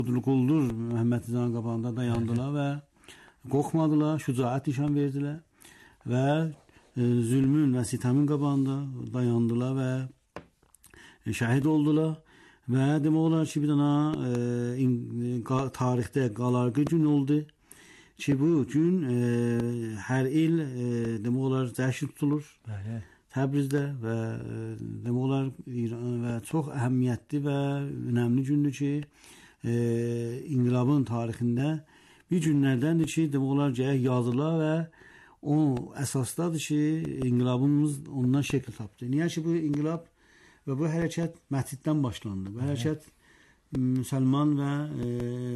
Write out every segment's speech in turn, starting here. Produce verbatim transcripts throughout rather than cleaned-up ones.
Quldur Məhəmməd Nizamın qabağında dayandılar və qorxmadılar, şücaət nişan verdilər və e, zülmün və sitamın qabağında dayandılar və e, şəhid oldular və demək olar ki, bir dana e, in, qa, tarixdə qalarqı gün oldu ki, bu gün e, hər il e, demək olar cəşn tutulur. Bəli. Təbrizdə və e, demək olar İran və çox əhəmiyyətli və önəmli gündür ki, e, inqilabın tarixində bir günlərdəndir ki, demək olar ki, yazılar və o əsasdadır ki, inqilabımız ondan şəkil tapdı. Niyə ki, bu inqilab və bu hərəkət məsciddən başlandı. Bu hərəkət müsəlman və e,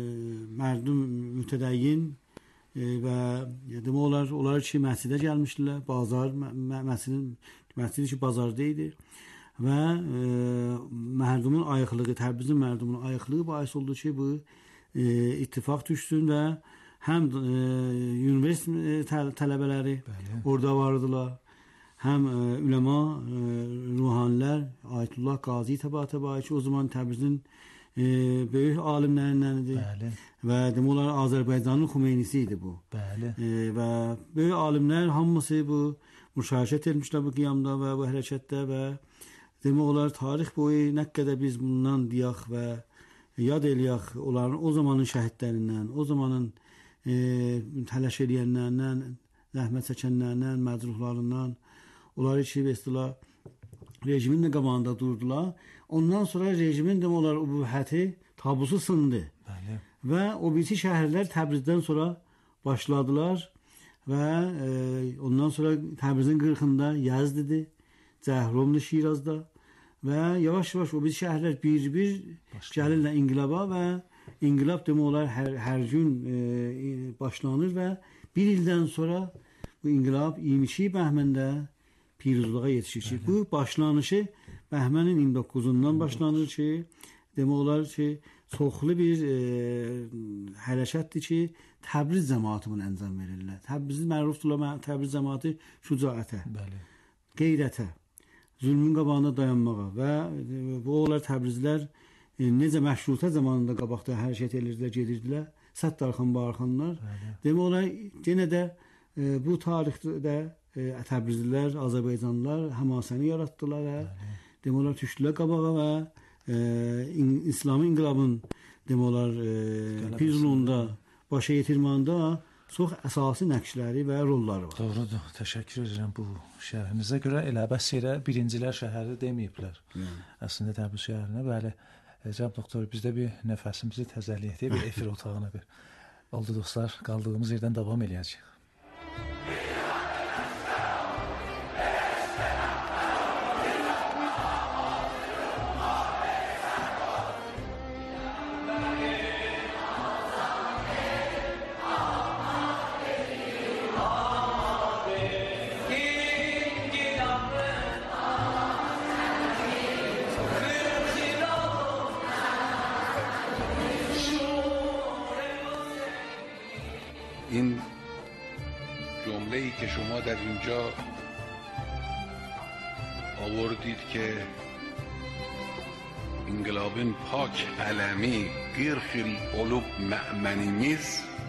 mərdum mütədəyyin e, və demək olar, onlar ki, məscidə gəlmişdilər, bazar, məscidin, məscidi ki, bazarda idi və e, mərdumun ayıqlığı, Təbrizin mərdumun ayıqlığı bahis oldu ki, bu e, ittifaq düşsün və həm e, universitet təl tələbələri Bəli. Orada vardılar, həm e, üləma, e, ruhanilər, Ayətullah Qazi təba-təba ki, o zaman Təbrizin e, böyük alimlərindən idi Bəli. Və demək olar Azərbaycanın Xumeynisi idi bu. Bəli. E, və böyük alimlər hamısı bu müşahirət etmişlər bu qiyamda və bu hərəkətdə və demək olar tarix boyu nə qədər biz bundan deyək və yad eləyək onların o zamanın şəhidlərindən, o zamanın e, təlaş edənlərindən, zəhmət çəkənlərindən, məcruhlarından, onları ki, vestila rejimin də qabağında durdular. Ondan sonra rejimin demək olar übuhəti tabusu sındı. Bəli. Və o birisi şəhərlər Təbrizdən sonra başladılar və e, ondan sonra Təbrizin qırxında Yazdidir, Cəhromlu Şirazda və yavaş-yavaş o birisi şəhərlər bir-bir gəlirlər inqilaba və inqilab demək olar hər, hər gün e, başlanır və bir ildən sonra bu inqilab iyirmi iki bəhməndə piruzluğa yetişir ki, bu başlanışı bəhmənin iyirmi doqquzundan başlanır ki, demək olar ki, çoxlu bir e, hərəkətdir ki, Təbriz cəmaatı bunu əncam verirlər. Təbriz mərufdurlar, Təbriz cəmaatı şücaətə, Bəli. Qeyrətə, zülmün qabağında dayanmağa və e, bu olar Təbrizlər e, necə məşrutə zamanında qabaqda hərəkət edirdilər, gedirdilər, Səttarxan, Barxanlar. Demək olar, yenə də e, bu tarixdə e, Təbrizlilər, Azərbaycanlılar həmasəni yaratdılar və demək olar, düşdülər qabağa və e, in, İslami inqilabın demək olar e, Piruzluğunda başa yetirmanda çox əsası nəqşləri və rolları var. Doğrudur. Təşəkkür edirəm bu şərhinizə görə. Elə bəs yerə birincilər şəhəri deməyiblər. Yəni. Əslində Təbriz şəhərinə, bəli. Cənab doktor, biz də bir nəfəsimizi təzəliyək deyə bir efir otağına bir. Oldu dostlar, qaldığımız yerdən davam eləyəcək. این جمله‌ای که شما در اینجا آوردید که انقلابın پاک علمی قرخ القلوب مأمنimiz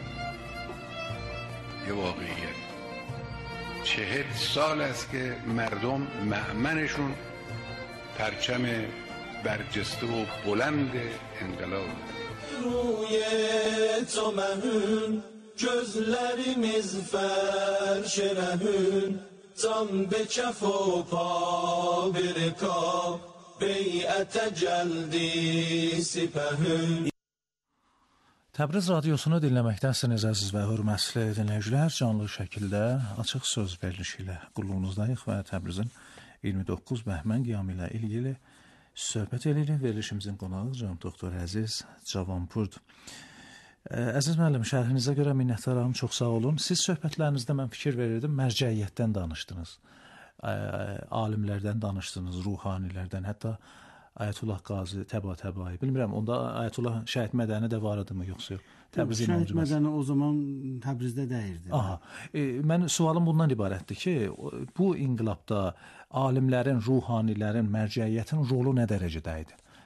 یه واقعیت. چهل سال است که مردم مأمنشون پرچم برجسته و بلند انقلاب. روی تو مهون gözlərimiz fərş rəhün can be kəf o pa bir kab beyətə gəldi sipəhün. Təbriz radiosunu dinləməkdəsiniz əziz və hörmətli dinləyicilər, canlı şəkildə açıq söz verilişi ilə qulluğunuzdayıq və Təbrizin iyirmi doqquz bəhmən qiyamı ilə ilgili söhbət edirik. Verilişimizin qonağı cənab doktor Əziz Cavanpurdur. Əziz müəllim, şərhinizə görə minnətdaram, çox sağ olun. Siz söhbətlərinizdə mən fikir verirdim, mərcəiyyətdən danışdınız, alimlərdən danışdınız, ruhanilərdən, hətta Ayətullah Qazi, təba-təbai. Bilmirəm, onda Ayətullah Şəhid Mədəni də var idi mı, yoxsa yox? Şəhid Mədəni o zaman Təbrizdə dəyirdi. Aha, e, mən sualım bundan ibarətdir ki, bu inqilabda alimlərin, ruhanilərin, mərcəiyyətin rolu nə dərəcədə idi?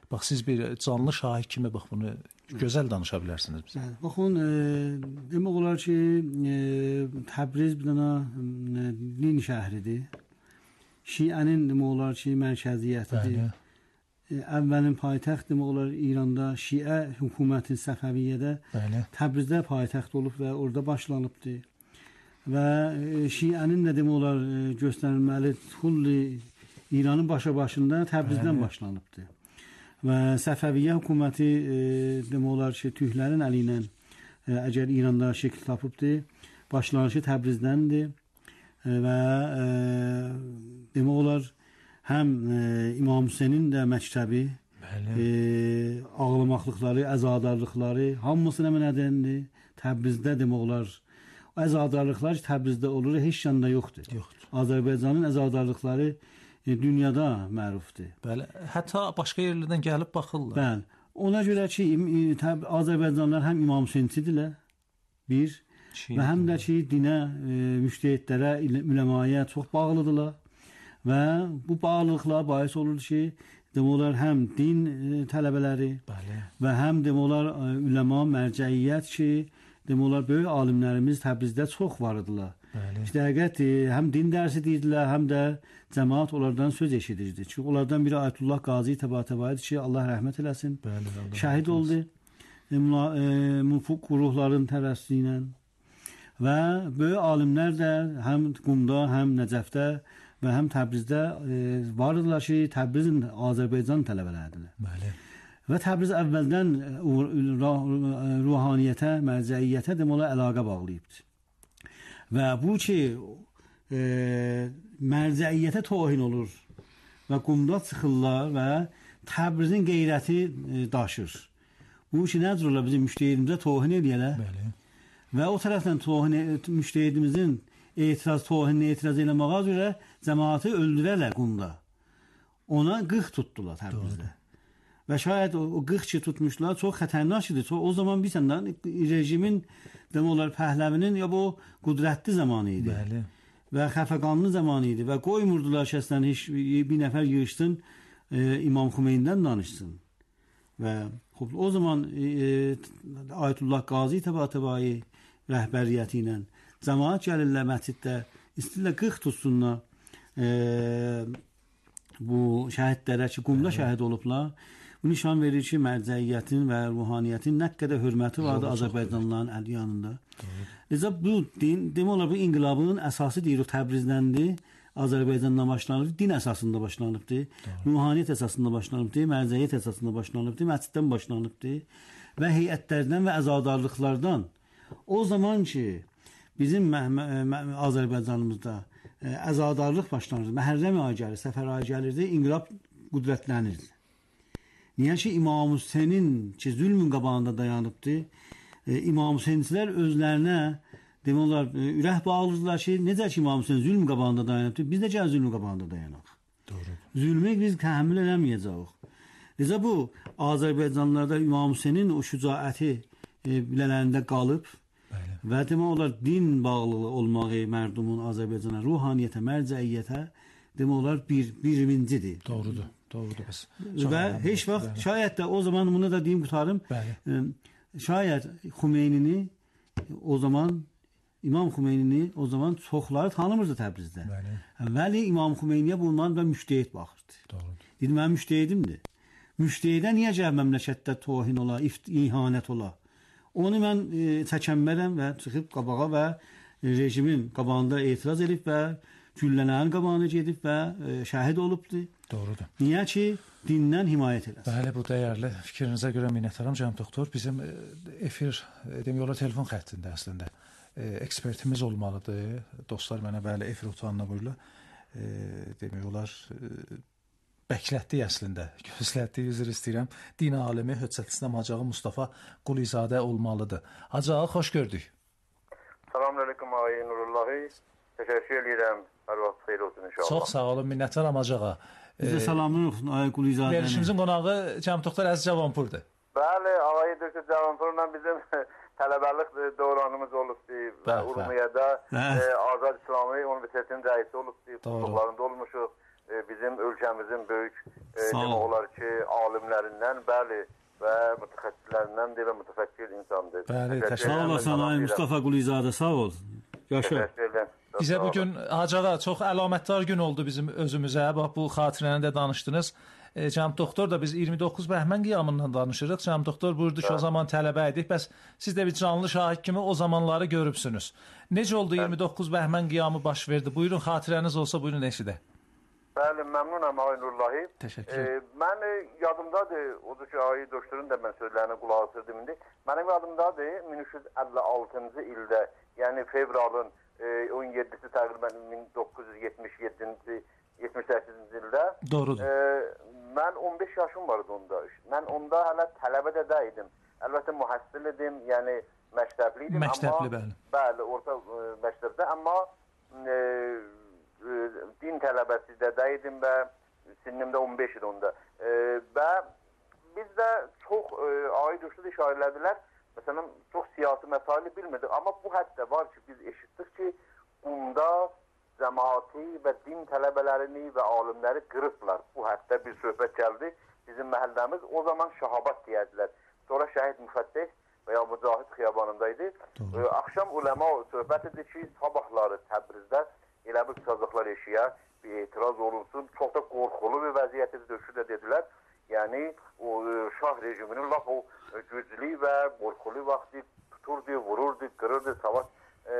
Bax siz bir canlı şahid kimi bax bunu gözəl danışa bilərsiniz bizə. Bəli. Baxın, e, demək olar ki, e, Təbriz bir dənə e, din şəhridir. Şiənin demək olar ki, mərkəziyyətidir. Bəli. E, əvvəlin paytaxt demək olar İranda Şiə hökuməti Səfəviyyədə Bəli. Təbrizdə paytaxt olub və orada başlanıbdır. Və e, Şiənin də demək olar e, göstərilməli kulli İranın başa başında Təbrizdən Bəli. başlanıbdır. Və Səfəviyyə hökuməti e, demək olar ki, türklərin əli ilə e, əgər İranda şəkil tapıbdır, başlanışı Təbrizdəndir e, və e, demək olar həm e, İmam Hüseynin də məktəbi, e, ağlamaqlıqları, əzadarlıqları hamısı nə mənədəndir? Təbrizdə demək olar. Əzadarlıqlar Təbrizdə olur, heç yanda yoxdur. Yoxdur. Azərbaycanın əzadarlıqları dünyada mərufdur. Bəli, hətta başqa yerlərdən gəlib baxırlar. Bəli. Ona görə ki, Azərbaycanlılar həm İmam Hüseynçidirlər, bir, Çin, və həm də ki, dinə, e, müştəhidlərə, üləmaya çox bağlıdırlar və bu bağlılıqlar bahis olur ki, demək olar həm din e, tələbələri Bəli. Və həm demək olar üləma, mərcəiyyət ki, demək olar böyük alimlərimiz Təbrizdə çox var idilər. Bəli. İşte həqiqət həm din dərsi deyirdilər, həm də cəmaat onlardan söz eşidirdi. Çünki onlardan biri Ayətullah Qazi Təbatəbaydı ki, Allah rəhmət eləsin. Bəli, Allah şəhid oldu. Müfuq ruhların tərəssüsü ilə. Və böyük alimlər də həm Qumda, həm Nəcəfdə və həm Təbrizdə e, var idilər ki, Təbrizin Azərbaycan tələbələridirlər. Bəli. Və Təbriz əvvəldən ruhaniyyətə, mərcəiyyətə demək olar əlaqə bağlayıbdır. Və bu ki, e, mərcəiyyətə tohin olur və qumda çıxırlar və Təbrizin qeyrəti e, daşır. Bu ki, nədir olar bizim müştəhidimizə tohin edəyələr? Bəli. Və o tərəfdən tohin, müştəhidimizin etiraz, tohinlə etiraz eləməyə görə cəmaatı öldürərlər qumda. Ona qırx tutdular Təbrizdə. Doğru. Və şayət o, o qırx ki tutmuşlar, çox xətərnak idi. Çox, o zaman bir səndən rejimin demək olar pəhləvinin ya bu qudrətli zamanı idi. Bəli. Və xəfəqanlı zamanı idi və qoymurdular şəxsən heç bir nəfər yığışsın e, İmam Xümeynidən danışsın. Və xub, o zaman e, Ayətullah Qazi Təbatəbayi rəhbəriyyəti ilə cəmaat gəlirlər məsciddə, istəyirlər qırx tutsunlar e, bu şəhidlərə ki, qumda şəhid olublar. Bu nişan verir ki, mərcəiyyətin və ruhaniyyətin nə qədər hörməti vardı Azərbaycanlıların ədyanında. Necə bu din, demək olar bu inqilabın əsası deyir, o Təbrizdəndir, Azərbaycandan başlanıb, din əsasında başlanıbdır, ruhaniyyət əsasında başlanıbdır, mərcəiyyət əsasında başlanıbdır, məsciddən başlanıbdır və heyətlərdən və əzadarlıqlardan. O zaman ki, bizim Azərbaycanımızda əzadarlıq başlanırdı, Məhərrəm ayı gəlir, Səfər ayı gəlirdi, inqilab qüdrətlənirdi. Niyə ki, İmam Hüseynin ki, zülmün qabağında dayanıbdır, e, İmam Hüseynçilər özlərinə demək olar, e, ürək bağlıdırlar ki, necə ki İmam Hüseyin zülmün qabağında dayanıbdır, biz də gəl zülmün qabağında dayanaq. Doğru. Zülmü biz təhəmmül eləməyəcəyik. Necə bu, Azərbaycanlarda İmam Hüseynin o şücaəti e, bilələrində qalıb, bəli. Və demək olar, din bağlılığı olmağı mərdumun Azərbaycana, ruhaniyyətə, mərcəiyyətə demək olar, bir, birincidir. Doğrudur. Doğrudur bəs. Və heç vaxt, bəli. Şayət də o zaman bunu da deyim qutarım, bəli. Şayət Xumeynini o zaman, İmam Xumeynini o zaman çoxları tanımırdı Təbrizdə. Bəli. Vəli İmam Xumeyniyə bundan da müştəhid baxırdı. Doğrudur. Dedim, mən müştəhidimdir. Müştehidə niyə gəl məmləkətdə tohin ola, ihanət ola? Onu mən e, çəkənmərəm və çıxıb qabağa və e, rejimin qabağında etiraz edib və güllənərin qabağına gedib və e, şəhid olubdur. Doğrudur. Niyə ki, dindən himayət eləsin. Bəli, bu dəyərli fikrinizə görə minnətdaram cənab doktor. Bizim e, efir, e, demək olar, telefon xəttində əslində e, ekspertimiz olmalıdır. Dostlar mənə bəli efir otanına buyurlar. E, demək olar, e, bəklətdik əslində, gözlətdik, üzr istəyirəm. Din alimi, Höccət İslam Hacı Mustafa Qulizadə olmalıdır. Hacı ağa, xoş gördük. Salamünaleyküm ağay Nurullahi. Təşəkkür edirəm. Hər vaxt xeyir olsun inşallah. Çox sağ olun, minnətdaram Hacı ağa. Bizə salamlar olsun ağay Qulizadə. Verilişimizin qonağı cənab doktor Əziz Cavanpurdur. Bəli, ağay doktor Cavanpurla bizim tələbəlik dövranımız olubdur. Urmiyədə e, Azad İslami Universitetinin rəisi olubdur. Kurslarında olmuşuq. e, bizim ölkəmizin böyük e, Sağ demək olun. olar ki, alimlərindən, bəli, və mütəxəssislərindən də mütəfəkkir insandır. Bəli, Təşəkkür Sağ edirəm, olasın ay salam Mustafa Qulizadə, sağ ol. Yaşa. Təşəkkür edirəm. Bizə Sağ olun. bugün Hacığa çox əlamətdar gün oldu bizim özümüzə. Bax bu xatirəni də danışdınız. E, Cənab doktor da biz iyirmi doqquz bəhmən qiyamından danışırıq. Cənab doktor buyurdu ki, o zaman tələbə idik. Bəs siz də bir canlı şahid kimi o zamanları görübsünüz. Necə oldu iyirmi doqquz bəhmən qiyamı baş verdi? Buyurun, xatirəniz olsa buyurun eşidək. Bəli, məmnunam Ay Nurullahi. Təşəkkür Ee, ederim. mən e, yadımdadır, odur ki, Ay doktorun da mən sözlərinə qulaq asırdım indi. Mənim yadımdadır, min üç yüz əlli altıncı ildə, yəni fevralın e, on yeddisi təqribən min doqquz yüz yetmiş yeddinci yetmiş səkkizinci ildə. Doğrudur. E, mən on beş yaşım vardı onda. Mən onda hələ tələbə də deyildim. Əlbəttə mühəssil idim, yəni məktəbli idim. Məktəbli, amma, bəli. Bəli, orta e, məktəbdə, amma e, din tələbəsi də deyildim və sinimdə on beş idi onda. E, və biz də çox e, aid uçlu işarələdilər. Məsələn, çox siyasi məsaili bilmirdik. Amma bu həddə var ki, biz eşitdik ki, bunda cəmaati və din tələbələrini və alimləri qırıblar. Bu həddə bir söhbət gəldi. Bizim məhəlləmiz o zaman Şahabat deyədilər. Sonra Şəhid Müfəttəh və ya Mücahid xiyabanındaydı. E, axşam uləma söhbət edir ki, sabahları Təbrizdə elə bir çıxacaqlar eşiyə, bir etiraz olunsun. Çox da qorxulu bir vəziyyətdə döşü də dedilər. Yəni, o şah rejiminin laf o güclü və qorxulu vaxtı tuturdu, vururdu, qırırdı savaş e,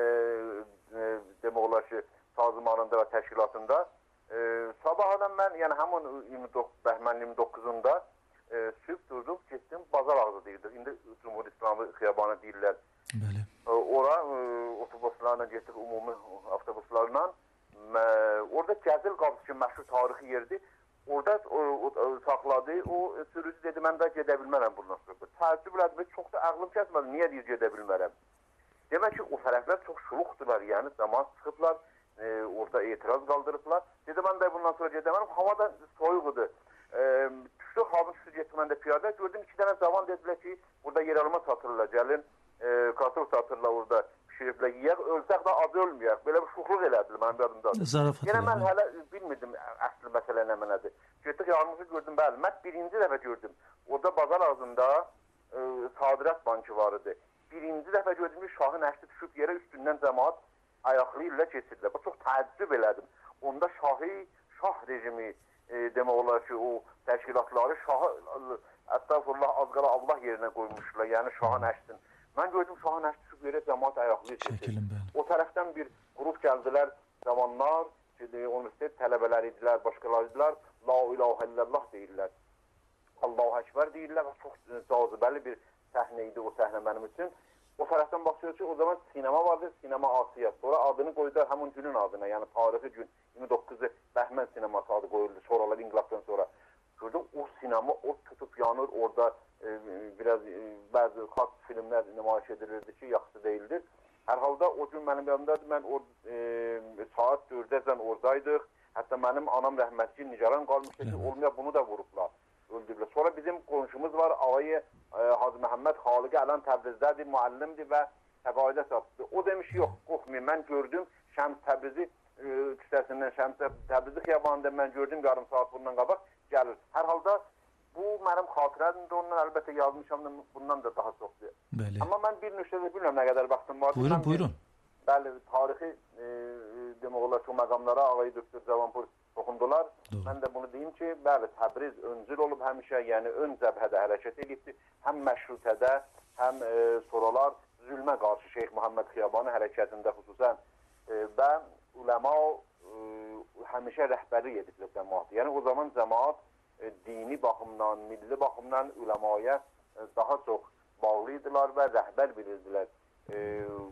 e, demək olar ki, sazmanında və təşkilatında. E, sabahadan mən, yəni həmin bəhmən iyirmi doqquzunda e, sübh durdum, getdim, bazar ağzı deyildir. İndi Cumhur İslamı xiyabanı deyirlər. Bəli. E, ora e, otobuslarla getdik, ümumi avtobuslarla. E, orada Gəzil qapısı ki, məşhur tarixi yerdir. Orada o, o, saxladı, o sürücü dedi, mən də gedə bilmərəm bundan sonra. Təəccüb elədim, çox da ağlım kəsmədi, niyə deyir gedə bilmərəm? Demək ki, o tərəflər çox şuluqdular, yəni zaman çıxıblar, e, orada etiraz qaldırıblar. Dedi, mən də bundan sonra gedə bilmərəm, hava da soyuqdur. E, düşdü, halın düşdü, getdim mən də piyada, gördüm iki dənə cavan dedilər ki, burada yer alma satırlar, gəlin, e, kartof satırlar orada. Şiriflə yiyək, ölsək də az ölməyək. Belə bir şuxluq elədilir mənim yadımdadır. Zarafat Yenə mən elədi. hələ bilmirdim əsli məsələ nə mənədir. Getdik yardımcı gördüm, bəli. Mən birinci dəfə gördüm. Orada bazar ağzında e, Sadirat bankı var idi. Birinci dəfə gördüm ki, şahın əşli düşüb yerə üstündən cəmaat ayaqlı ilə keçirdiler. Çox təəccüb elədim. Onda şahı, şah rejimi e, demək olar ki, o təşkilatları şahı, əstəğfurullah, az qala Allah yerinə qoymuşlar. Yəni şahın əşlin. Mən gördüm şahın əşli düşüb yerə cəmaat ayaqlı keçirdi. O tərəfdən bir qrup gəldilər, zamanlar, universitet tələbələri idilər, başqaları idilər, La ilahə illallah deyirlər, Allahu Ekber deyirlər və çox cazibəli bir səhnə idi o səhnə mənim üçün. O tərəfdən baxıyoruz ki, o zaman sinema vardı, Sinema Asiya. Sonra adını qoydular həmin günün adına, yəni tarixi gün iyirmi doqquzu Bəhmən sineması adı qoyuldu sonralar İnqilabdan sonra. Gördüm o sinema, o tutub yanır, orada e, biraz e, bəzi xalq filmlər nümayiş edilirdi ki, yaxşı deyildir. Hər halda o gün mənim yanımdadır, mən o e, saat dördəcən oradaydıq. Hətta mənim anam rəhmətli Nigaran qalmışdı ki, olmaya bunu da vurublar, öldürürlər. Sonra bizim qonşumuz var, ağayı e, Hacı Məhəmməd Xaliqi Ələn Təbrizdədir, müəllimdir və təqaüdə satdı. O demiş, yox, qorxmayın, mən gördüm Şəms Təbrizi e, küçəsindən, Şəms Təbrizi xiyabanında mən gördüm yarım saat bundan qabaq gəlir. Hər halda bu mənim xatirəmdir, ondan əlbəttə yazmışam da bundan da daha çoxdur. Bəli. Amma mən bir nüşədə bilmirəm nə qədər vaxtım vardı. Buyurun, mən buyurun. Bir, bəli, tarixi e, demək olar ki, o məqamlara ağayı doktor Cavanpur toxundular. Doğru. Mən də bunu deyim ki, bəli, Təbriz öncül olub həmişə, yəni ön cəbhədə hərəkət edibdir. Həm məşrutədə, həm e, sonralar zülmə qarşı Şeyx Muhammed Xiyabanı hərəkətində xüsusən e, və uləma e, həmişə rəhbərlik ediblər cəmaat. Yəni o zaman cəmaat e, dini baxımdan, milli baxımdan uləmaya e, daha çox bağlıydılar və rəhbər bilirdilər. E,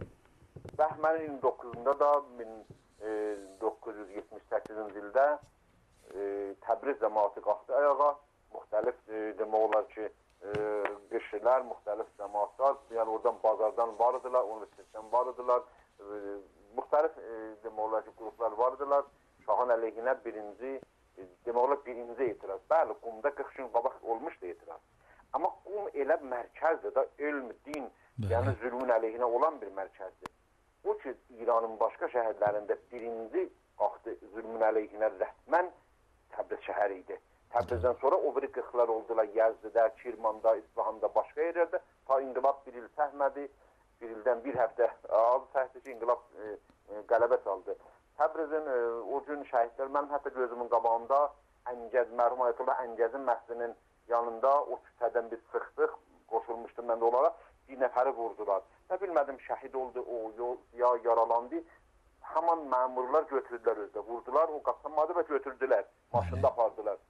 Bəhmənin iyirmi doqquzunda da min doqquz yüz yetmiş səkkizinci ildə e, Təbriz cəmaatı qalxdı ayağa. Müxtəlif e, demək olar ki, e, qişilər, müxtəlif cəmaatlar, yəni oradan bazardan vardılar, universitetdən vardılar, e, müxtəlif e, demək olar ki, qruplar vardılar. Şahın əleyhinə birinci, e, demək olar birinci etiraz. Bəli, Qumda qırx gün qabaq olmuşdu etiraz. Amma Qum elə mərkəzdir da, elm, din, Bəli. yəni zülmün əleyhinə olan bir mərkəzdir. O ki, İranın başqa şəhərlərində birinci qalxdı zülmün əleyhinə rəhmən Təbriz şəhəri idi. Təbrizdən sonra o biri qırxlar oldular Yazdıda, Kirmanda, İsfahanda, başqa yerlərdə. Ta inqilab bir il səhmədi, bir ildən bir həftə az səhvdir ki, inqilab e, e, qələbə çaldı. Təbrizin e, o gün şəhidlər, mənim hətta gözümün qabağında Əngəz, mərhum Ayətullah Əngəzin məscidinin yanında o küçədən biz sıxdıq, qoşulmuşdum mən də onlara, bir nəfəri vurdular. Və bilmədim şəhid oldu, o ya yaralandı. Haman məmurlar götürdülər özdə, vurdular, o qaçamadı və götürdülər, maşında apardılar.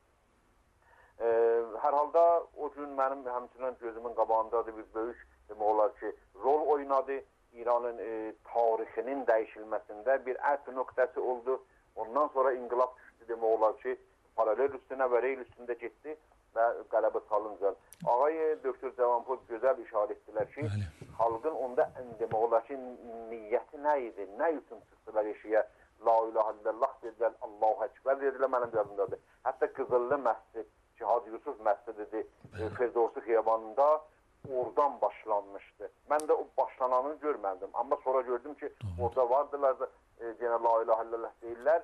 Ee, hər halda o gün mənim həmçinin gözümün qabağındadır bir böyük demək olar ki, rol oynadı. İranın e, tarixinin dəyişilməsində bir ət nöqtəsi oldu. Ondan sonra inqilab düşdü demək olar ki, paralel üstünə və reyl üstündə getdi və qələbə salınca. Ağay Doktor Cavanpur gözəl işarə etdilər ki, Bəli. Xalqın onda demək olar ki, niyyəti nə idi, nə üçün çıxdılar eşiyə? La ilahe illallah dedilər, Allahu Ekber dedilər, mənim yadımdadır. Hətta Qızıllı məscid, Hacı Yusuf məscididir, e, Firdevsi xiyabanında oradan başlanmışdı. Mən də o başlananını görmədim. Amma sonra gördüm ki, Doğru. orada vardılar da e, yenə la ilahe illallah deyirlər.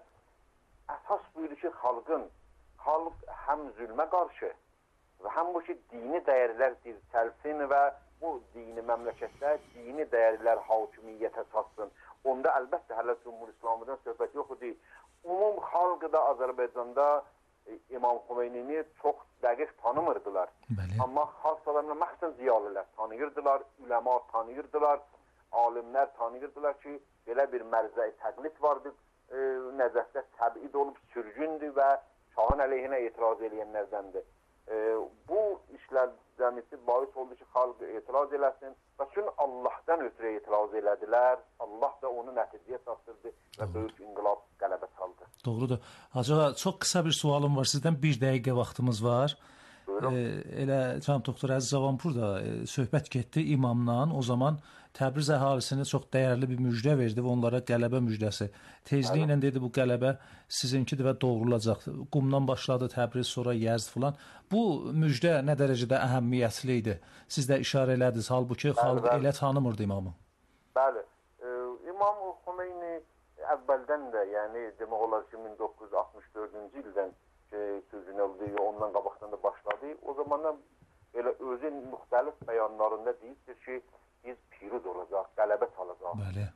Əsas buyurur ki, xalqın, xalq həm zülmə qarşı və həm bu ki, dini dəyərlər dirçəlsin və bu dini məmləkətdə dini dəyərlər hakimiyyətə çatsın. Onda əlbəttə hələ Cumhur İslamıdan söhbət yoxdur. Umum xalqı da Azərbaycanda İmam Xümeynini çox dəqiq tanımırdılar. Bəli. Amma xalq salamına məxsən ziyalılar tanıyırdılar, üləma tanıyırdılar, alimlər tanıyırdılar ki, belə bir mərzəyi təqlid vardı, e, Nəcəfdə təbid olub sürgündür və şahın əleyhinə etiraz edənlərdəndir. E, bu işlər cəmiyyəti bahis oldu ki, xalq etiraz eləsin və çünki Allahdan ötürü etiraz elədilər. Allah da onu nəticəyə çatdırdı və böyük inqilab qələbə çaldı. Doğrudur. Hacı, çox qısa bir sualım var sizdən. Bir dəqiqə vaxtımız var. E, elə Cənab Doktor Əziz Cavanpur da e, söhbət getdi imamla. O zaman Təbriz əhalisinə çox dəyərli bir müjdə verdi və onlara qələbə müjdəsi. Tezliklə Bəli. dedi bu qələbə sizinkidir və doğrulacaq. Qumdan başladı Təbriz, sonra Yezd filan. Bu müjdə nə dərəcədə əhəmiyyətli idi? Siz də işarə elədiniz. Halbuki bəli, xalq bəli. elə tanımırdı imamı. Bəli. E, İmam Xümeyni əvvəldən də, yəni demək olar ki, min doqquz yüz altmış dördüncü ildən sözünü oldu, ondan qabaqdan da başladı. O zamandan elə özü müxtəlif bəyanlarında deyibdir ki, biz piruz olacaq, qələbə çalacaq. Bəli.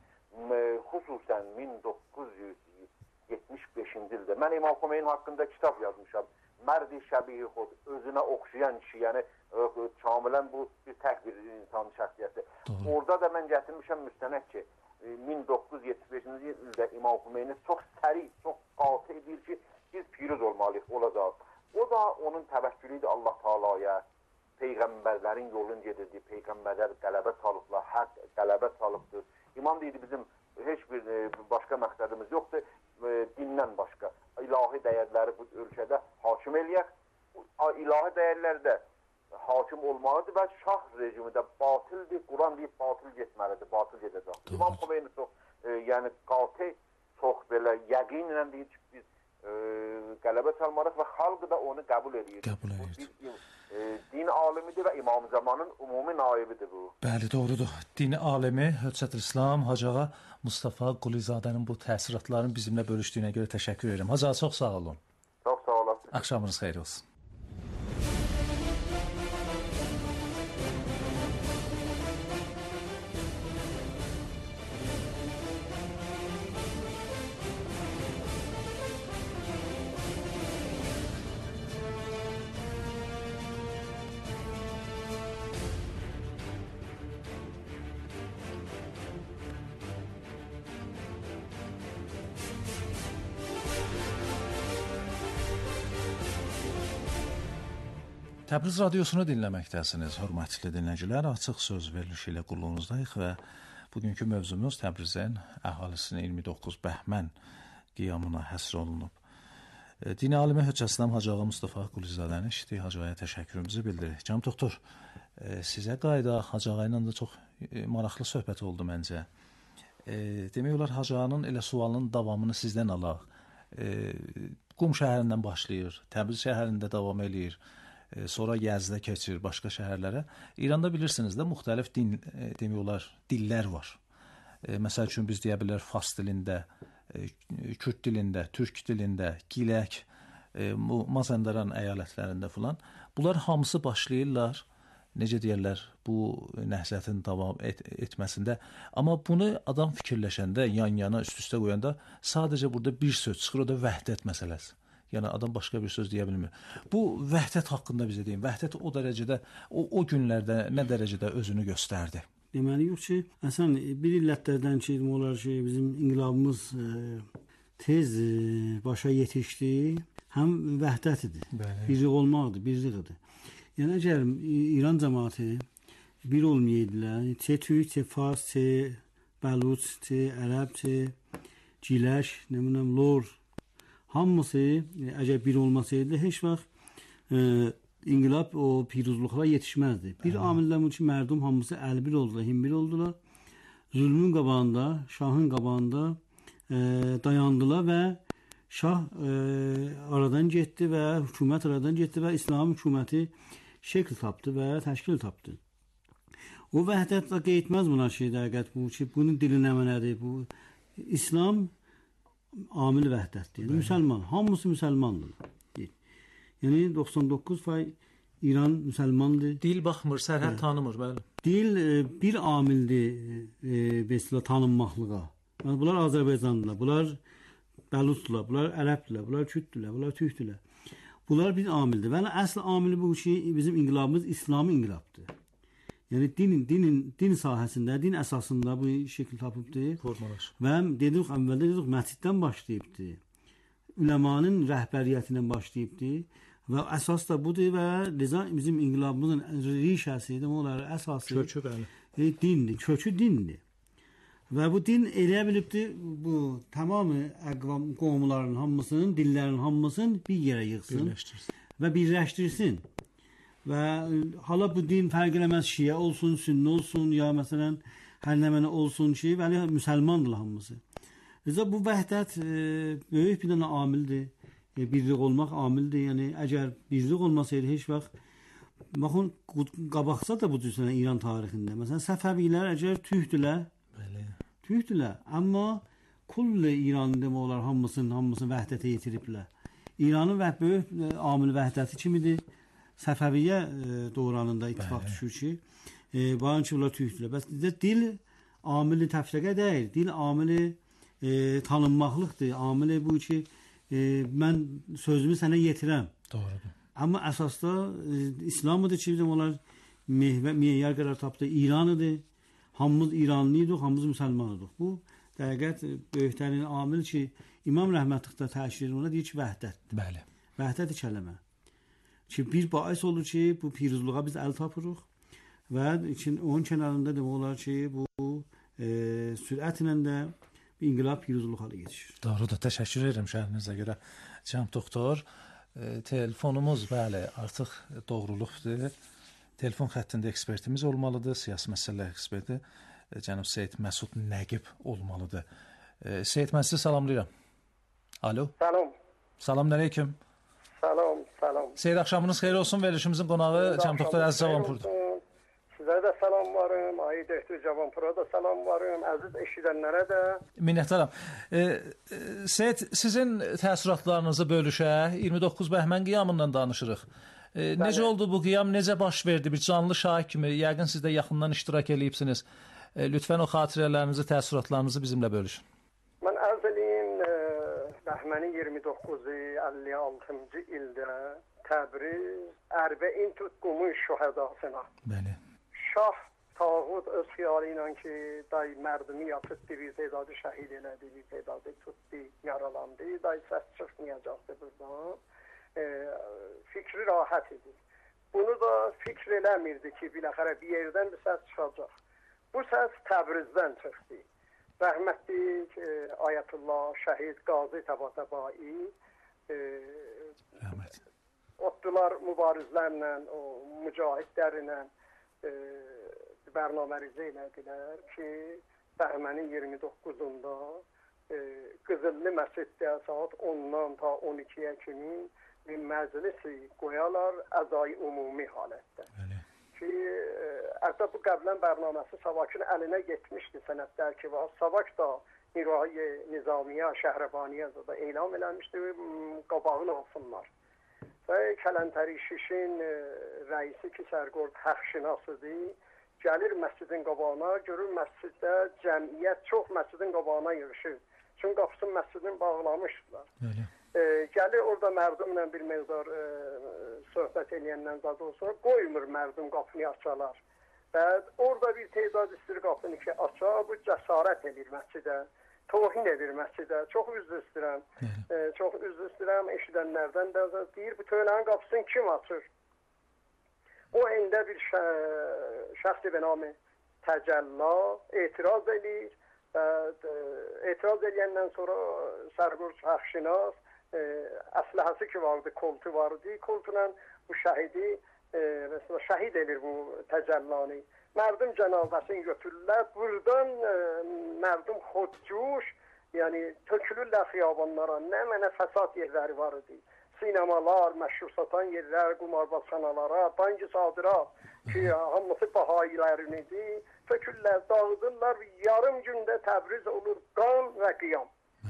Xüsusən min doqquz yüz yetmiş beşinci ildə mən İmam Xümeyni haqqında kitab yazmışam. Mərd-i şəbihi xud, özünə oxşayan kişi, yəni kamilən bu bir tək bir insan şəxsiyyəti. Doğru. Orada da mən gətirmişəm müstənək ki, min doqquz yüz yetmiş beşinci ildə İmam Xümeyni çox səri, çox qatı edir ki, biz piruz olmalıyıq, olacaq. O da onun təvəkkülüydü Allah Taala'ya. Peyğəmbərlərin yolun gedirdi, peyğəmbərlər qələbə çalıblar, haqq qələbə çalıbdır. İmam deyildi, bizim heç bir e, başqa məqsədimiz yoxdur, e, dindən başqa. İlahi dəyərləri bu ölkədə hakim eləyək. İlahi dəyərlərdə hakim olmalıdır və şah rejimi də batildir, Quran deyib batil getməlidir, batil gedəcək. İmam Xümeyni çox, e, yəni qatı, çox belə yəqinlə deyir ki, biz e, qələbə çalmarıq və xalq da onu qəbul edir. Qəbul edir. E, din alimidir və İmam Zamanın ümumi naibidir bu. Bəli, doğrudur. Din alimi Höccətül İslam Hacı Ağa Mustafa Qulizadənin bu təsiratlarını bizimlə bölüşdüyünə görə təşəkkür edirəm. Hacı Ağa, çox sağ olun. Çox sağ olasınız. Axşamınız xeyir olsun. Təbriz radiosunu dinləməkdəsiniz, hörmətli dinləyicilər. Açıq söz verilişi ilə qulluğunuzdayıq və bugünkü mövzumuz Təbrizin əhalisinin iyirmi doqquz bəhmən qiyamına həsr olunub. Dini alimi Höccətül İslam Hacı Ağa Mustafa Qulizadəni eşitdik. Hacı Ağaya təşəkkürümüzü bildiririk. Cənab doktor, sizə qayıdaq. Hacı Ağa ilə də çox maraqlı söhbət oldu məncə. Demək olar Hacı Ağanın elə sualının davamını sizdən alaq. Qum şəhərindən başlayır, Təbriz şəhərində davam eləyir. Sonra Yezdə keçir, başqa şəhərlərə. İranda bilirsiniz də müxtəlif din, demək olar, dillər var. Məsəl üçün biz deyə bilər Fars dilində, Kürd dilində, Türk dilində, Gilək, e, bu Mazandaran əyalətlərində filan. Bunlar hamısı başlayırlar, necə deyirlər, bu nəhlətin davam et, etməsində. Amma bunu adam fikirləşəndə, yan-yana, üst-üstə qoyanda sadəcə burada bir söz çıxır, o da vəhdət məsələsi. Yəni adam başqa bir söz deyə bilmir. Bu vəhdət haqqında bizə deyin. Vəhdət o dərəcədə, o, o günlərdə nə dərəcədə özünü göstərdi? Deməli yox ki, əsən bir illətlərdən ki, olar ki, bizim inqilabımız e, tez e, başa yetişdi. Həm vəhdət idi, birlik olmaqdır, birlik idi. Yəni əgər İran cəmaəti bir olmayaydılar, çə türk, çə fars, çə bəluç, çə ərəb, çə ciləş, nə bilim, lor, hamısı əgər bir olmasaydı, heç vaxt e, İnqilab o piruzluqlara yetişməzdi. Bir amildən bu ki, mərdum hamısı əlbir oldular, himbil oldular. Zülmün qabağında, şahın qabağında e, dayandılar və şah e, aradan getdi və hökumət aradan getdi və İslam hökuməti şəkil tapdı və təşkil tapdı. O vəhdət və qeydməz buna şey dəqiqət bu ki, bunun dili nə mənədir? Bu İslam amil vəhdətdir. Yəni, müsəlman, hamısı müsəlmandır. Yəni doxsan doqquz faiz İran müsəlmandır. Dil baxmır, sərhəd tanımır, bəli. Dil e, bir amildir e, mesela tanınmaqlığa. Yəni bunlar Azərbaycanlılar, bunlar Bəluçlar, bunlar Ərəbdilər, bunlar Kürdlər, bunlar Türkdülər. Bunlar bir amildir. Və əsl amili bu ki, bizim inqilabımız İslami inqilabdır. Yəni din dinin din sahəsində, din əsasında bu şəkil tapıbdır. Formalar. Və dedik əvvəldə dedik məsciddən başlayıbdı. Üləmanın rəhbəriyyətindən başlayıbdı. Və əsas da budur və liza bizim inqilabımızın rişəsi, demələr əsası kökü bəli. E, dindir, kökü dindir. Və bu din eləyə bilibdi bu tamamı əqvam qovumların hamısının, dillərin hamısını bir yerə yığsın və birləşdirsin. Və hala bu din fərq eləməz, şiə olsun, sünni olsun, ya məsələn hər nə mənə olsun ki, vəli müsəlmandırlar hamısı. Liza bu vəhdət e, böyük bir dənə amildir. Birlik olmaq amildir. Yəni əgər birlik olmasaydı heç vaxt baxın qabaqsa da bu cüsənə İran tarixində. Məsələn Səfəvilər əgər türkdülər, bəli. Türkdülər, amma kulli İran demək olar hamısının hamısını vəhdətə yetiriblər. İranın və böyük amil vəhdəti kimidir? Səfəviyyə dövründə ittifaq bəli. Düşür ki, e, baxın ki bunlar türkdülər. Bəs dil amili təfriqə deyil. Dil amili e, tanınmaqlıqdır. Amili bu ki E, mən sözümü sənə yetirəm. Doğrudur. Amma əsasda e, İslamıdır ki, onlar meyar qərar tapdı. İranıdır. Hamımız İranlıyıq, hamımız müsəlmanıq. Bu dəqiqət böyüklərin amil ki, İmam Rəhmətlikdə təşkil ona deyir ki, vəhdətdir. Bəli. Vəhdət kəlmə. Ki bir bais olur ki, bu piruzluğa biz əl tapırıq və için onun kənarında demək olar ki, bu e, sürətlə də İnqilab piruzluq halı geçir. Doğrudur. Təşəkkür edirəm şərhinizə görə. Cənab doktor, e, telefonumuz bəli artıq doğruluqdur. Telefon xəttində ekspertimiz olmalıdır. Siyasi məsələlər eksperti e, cənab Seyid Məsud Nəqib olmalıdır. E, Seyid mən sizi salamlayıram. Alo. Salam. Salam aleyküm. Salam, salam. Seyid axşamınız xeyir olsun. Verilişimizin qonağı cənab doktor Əziz Cavanpurdur. Sizə də salam varım, Ayı Döhtür Cavanpura da salam varım, əziz eşidənlərə də. Minnətdaram. E, e, Seyid, sizin təəssüratlarınızı bölüşək, iyirmi doqquz Bəhmən qiyamından danışırıq. E, necə oldu bu qiyam, necə baş verdi? Bir canlı şahid kimi, yəqin siz də yaxından iştirak eləyibsiniz. E, lütfən o xatirələrinizi, təəssüratlarınızı bizimlə bölüşün. Mən ərz edeyim, e, Bəhmənin iyirmi doqquzu əlli altıncı ildə Təbriz Ərbəin tutqumun şühədasına. Bəli. Şah tağut öz xiyali ilə ki, day mərdumi yapıbdı, bir tedadı şəhid elədi, bir tedadı tutdu, yaralandı, day səs çıxmayacaqdı buradan. E, fikri rahat idi. Bunu da fikr eləmirdi ki, biləxərə bir yerdən bir səs çıxacaq. Bu səs Təbrizdən çıxdı. Rəhmətlik e, Ayətullah Şəhid Qazi Təbatəbai e, Rəhmət. Otdular mübarizlərlə, o mücahidlərlə E, bərnamərizə elədilər ki, Bəhmənin iyirmi doqquzunda e, Qızıllı məsciddə saat ondan ta on ikiyə kimi bir məclisi qoyalar əzai ümumi halətdə. Bəli. Ki, e, hətta bu qəblən bərnaməsi Savakın əlinə getmişdi sənədlər ki, var. Savak da نیروهای نظامیه شهربانیه da elan eləmişdi qabağını alsınlar. Və Kələntəri şişin rəisi ki sərgord həqşinasıdır. Gəlir məscidin qabağına, görür məsciddə cəmiyyət çox məscidin qabağına yığışır. Çünki qapısını məscidin bağlamışdılar. Bəli. E, gəlir orada mərdumla bir məqdar e, söhbət eləyəndən zad olsa qoymur mərdum qapını açalar. Və orada bir tezad istir qapını ki aça, bu cəsarət edir məscidə. Tohin edir məscidə. Çox üzr istəyirəm. E, çox üzr istəyirəm eşidənlərdən də deyir bu tövlənin qapısını kim açır? O ində bir şəxsi be namı Təcəlla etiraz edir. Və etiraz edəndən sonra sərgurd həqşinas e, əsləhəsi ki vardı, koltu vardı. Koltla bu şəhidi e, mesela şəhid edir bu Təcəllanı. Mərdum cənazəsini götürürlər. Buradan e, mərdum xodcuş, yəni tökülürlər xiyabanlara. Nə mənə fəsad yerləri var idi. Sinemalar, məşhur satan yerlər, qumarbazxanalara, banki sadirat ki, hamısı bahayilərin idi. Tökürlər, dağıdırlar. Yarım gündə Təbriz olur qan və qiyam.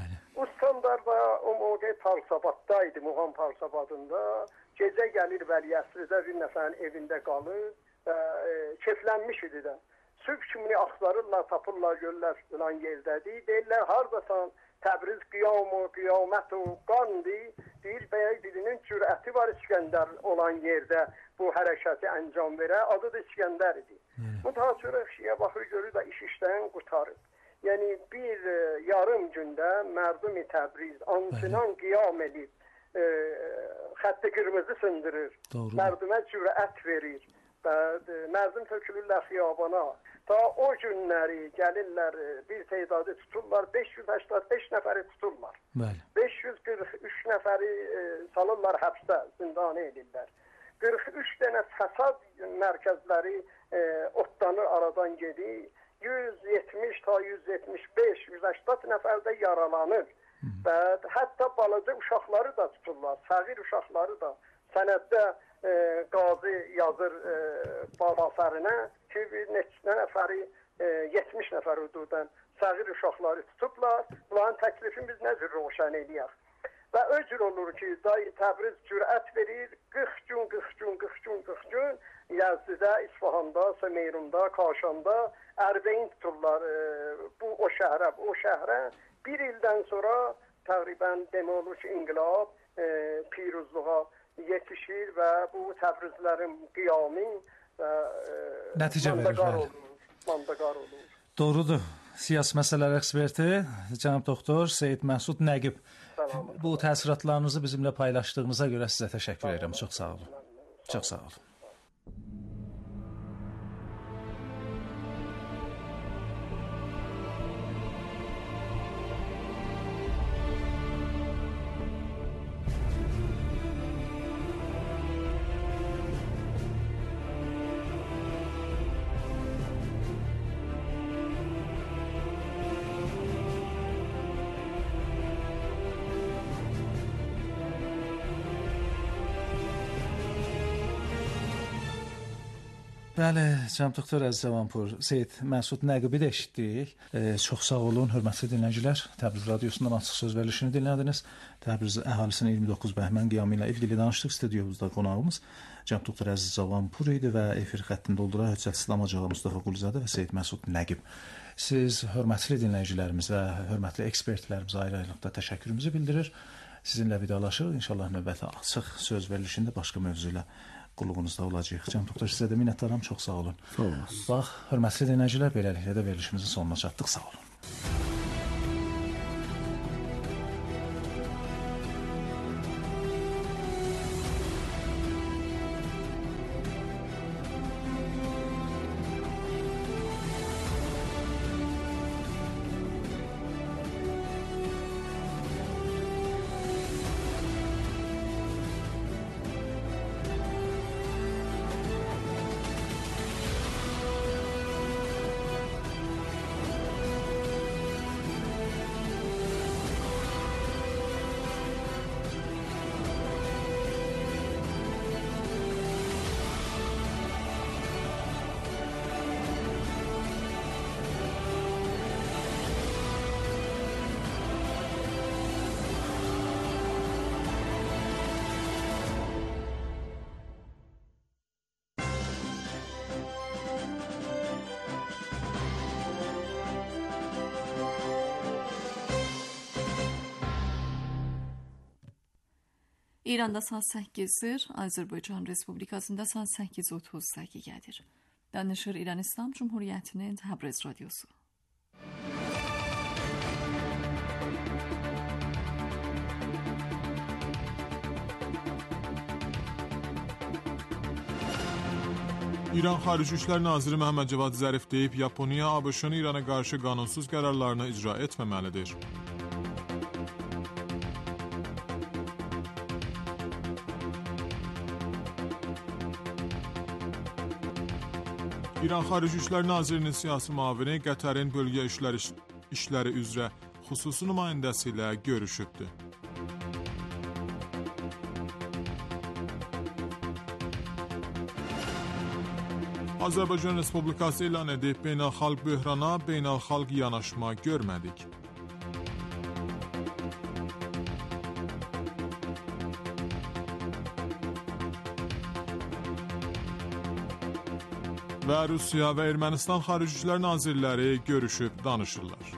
Ustandarda o moqe Parsabad'daydı, Muğam Parsabad'ında. Gecə gəlir Vəliyəsridə bir nəfərin evində qalır. E, keflənmiş idi də. Sübh kimini axtarırlar, tapırlar, görürlər filan yerdədir. Deyirlər, haradasan? Təbriz qiyam o, qiyamət o, qandı. Deyir, bəyək birinin cürəti var İskəndər olan yerdə bu hərəkəti əncam verə. Adı da İskəndər idi. Bu daha sonra şiyə baxır, görür da iş işdən qurtarır. Yəni bir e, yarım gündə mərdum-i Təbriz ansınan qiyam edib, e, xətti qırmızı sındırır. Doğru. Mərdumə cürət verir. Və e, mərdum tökülürlər xiyabana. Ta o günləri gəlirlər, bir tedadı tuturlar, beş yüz səksən beş nəfəri tuturlar. Bəli. beş yüz qırx üç nəfəri e, salırlar həbsə, zindana edirlər. qırx üç dənə fəsad mərkəzləri e, otlanır, aradan gedir. yüz yetmiş ta yüz yetmiş beş yüz səksən nəfər də yaralanır. Hı. Və hətta balaca uşaqları da tuturlar, səğir uşaqları da. Sənəddə e, qazi yazır e, babasərinə ki, bir neçə nəfəri, e, yetmiş nəfər hüdudən səğir uşaqları tutublar. Bunların təklifini biz necə roşən eləyək? Və öcür olur ki, day Təbriz cürət verir, qırx gün, qırx gün, qırx gün, qırx gün Yazdıda, İsfahanda, Semeyrunda, Kaşanda ərbəyin tuturlar e, bu o şəhərə, o şəhərə. Bir ildən sonra təqribən demək olur ki, inqilab e, piruzluğa yetişir və bu Təbrizlərin qiyamı və e, nəticə verir. Mandaqar olur. Doğrudur. Siyasi məsələlər eksperti cənab doktor Seyid Məsud Nəqib. Bu təəssüratlarınızı bizimlə paylaşdığınıza görə sizə təşəkkür edirəm. Çox sağ olun. Çox sağ olun. Bəli, cənab doktor Əzizəvanpur, Seyid Məsud Nəqibi də eşitdik. E, çox sağ olun, hörmətli dinləyicilər. Təbriz radiosundan açıq söz verilişini dinlədiniz. Təbriz əhalisinin iyirmi doqquz bəhmən qiyamı ilə ilgili danışdıq. Studiyamızda qonağımız cənab doktor Əzizəvanpur idi və efir xəttində olduğu Hüccət İslam Acağı Mustafa Quluzadə və Seyid Məsud Nəqib. Siz hörmətli dinləyicilərimiz və hörmətli ekspertlərimizə ayrı-ayrılıqda təşəkkürümüzü bildirir. Sizinlə vidalaşırıq. İnşallah növbəti açıq söz verilişində başqa mövzu ilə qulluğunuzda olacaq. Cənab doktor, sizə də minnətdaram. Çox sağ olun. Sağ olun. Bax, hörmətli dinləyicilər, beləliklə də verilişimizin sonuna çatdıq. Sağ olun. İranda saat səkkizdir, Azərbaycan Respublikasında saat səkkiz otuz dəqiqədir. Danışır İran İslam Cumhuriyyətinin Təbriz Radyosu. İran Xarici İşlər Naziri Məhəmməd Cavad Zərif deyib, Yaponiya ABŞ-ın İrana qarşı qanunsuz qərarlarını icra etməməlidir. İran Xarici İşlər Nazirinin siyasi müavini Qətərin bölgə işləri, işləri üzrə xüsusi nümayəndəsi ilə görüşübdür. Azərbaycan Respublikası elan edib, beynəlxalq böhrana, beynəlxalq yanaşma görmədik. Və Rusiya və Ermənistan Xarici İşlər Nazirləri görüşüb danışırlar.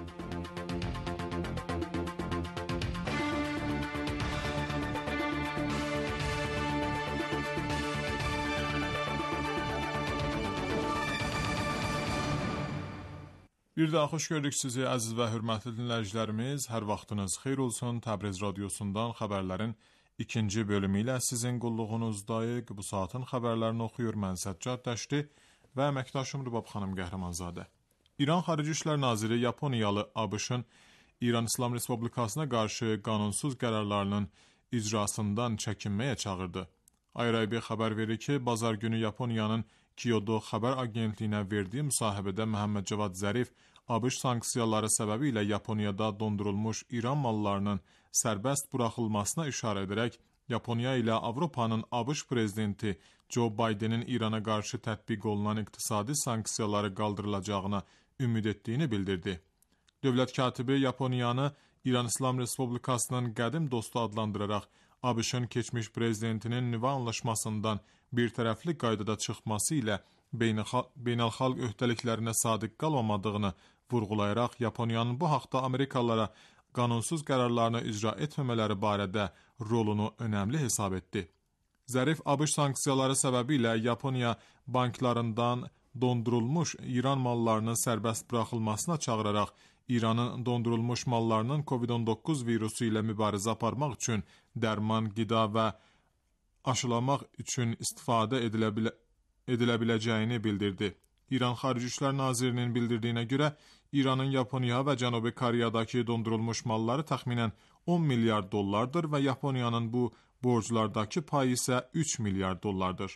Bir daha xoş gördük sizi əziz və hörmətli dinləyicilərimiz. Hər vaxtınız xeyir olsun. Təbriz Radyosundan xəbərlərin ikinci bölümü ilə sizin qulluğunuzdayıq. Bu saatin xəbərlərini oxuyur mən Səccad Dəşti və əməkdaşım Rübab xanım Qəhrəmanzadə. İran Xarici İşlər Naziri Yaponiyalı ABŞ-ın İran İslam Respublikasına qarşı qanunsuz qərarlarının icrasından çəkinməyə çağırdı. Ayraybi xəbər verir ki, bazar günü Yaponiyanın Kyoto xəbər agentliyinə verdiyi müsahibədə Məhəmməd Cavad Zərif ABŞ sanksiyaları səbəbilə Yaponiyada dondurulmuş İran mallarının sərbəst buraxılmasına işarə edərək Yaponiya ilə Avropanın ABŞ prezidenti Joe Bidenin İrana qarşı tətbiq olunan iqtisadi sanksiyaları qaldırılacağına ümid etdiyini bildirdi. Dövlət katibi Yaponiyanı İran İslam Respublikasının qədim dostu adlandıraraq ABŞ-ın keçmiş prezidentinin nüvə anlaşmasından bir tərəfli qaydada çıxması ilə beynəlxalq öhdəliklərinə sadiq qalmamadığını vurğulayaraq Yaponiyanın bu haqda Amerikalılara qanunsuz qərarlarını icra etməmələri barədə rolunu önəmli hesab etdi. Zərif ABŞ sanksiyaları səbəbilə Yaponiya banklarından dondurulmuş İran mallarının sərbəst buraxılmasına çağıraraq İranın dondurulmuş mallarının kovid on doqquz virusu ilə mübarizə aparmaq üçün dərman, qida və aşılamaq üçün istifadə edilə, bilə, edilə biləcəyini bildirdi. İran Xarici İşlər Nazirinin bildirdiyinə görə İranın Yaponiya və Cənubi Koreyadakı dondurulmuş malları təxminən on milyard dollardır və Yaponiyanın bu borclardakı payı isə üç milyard dollardır.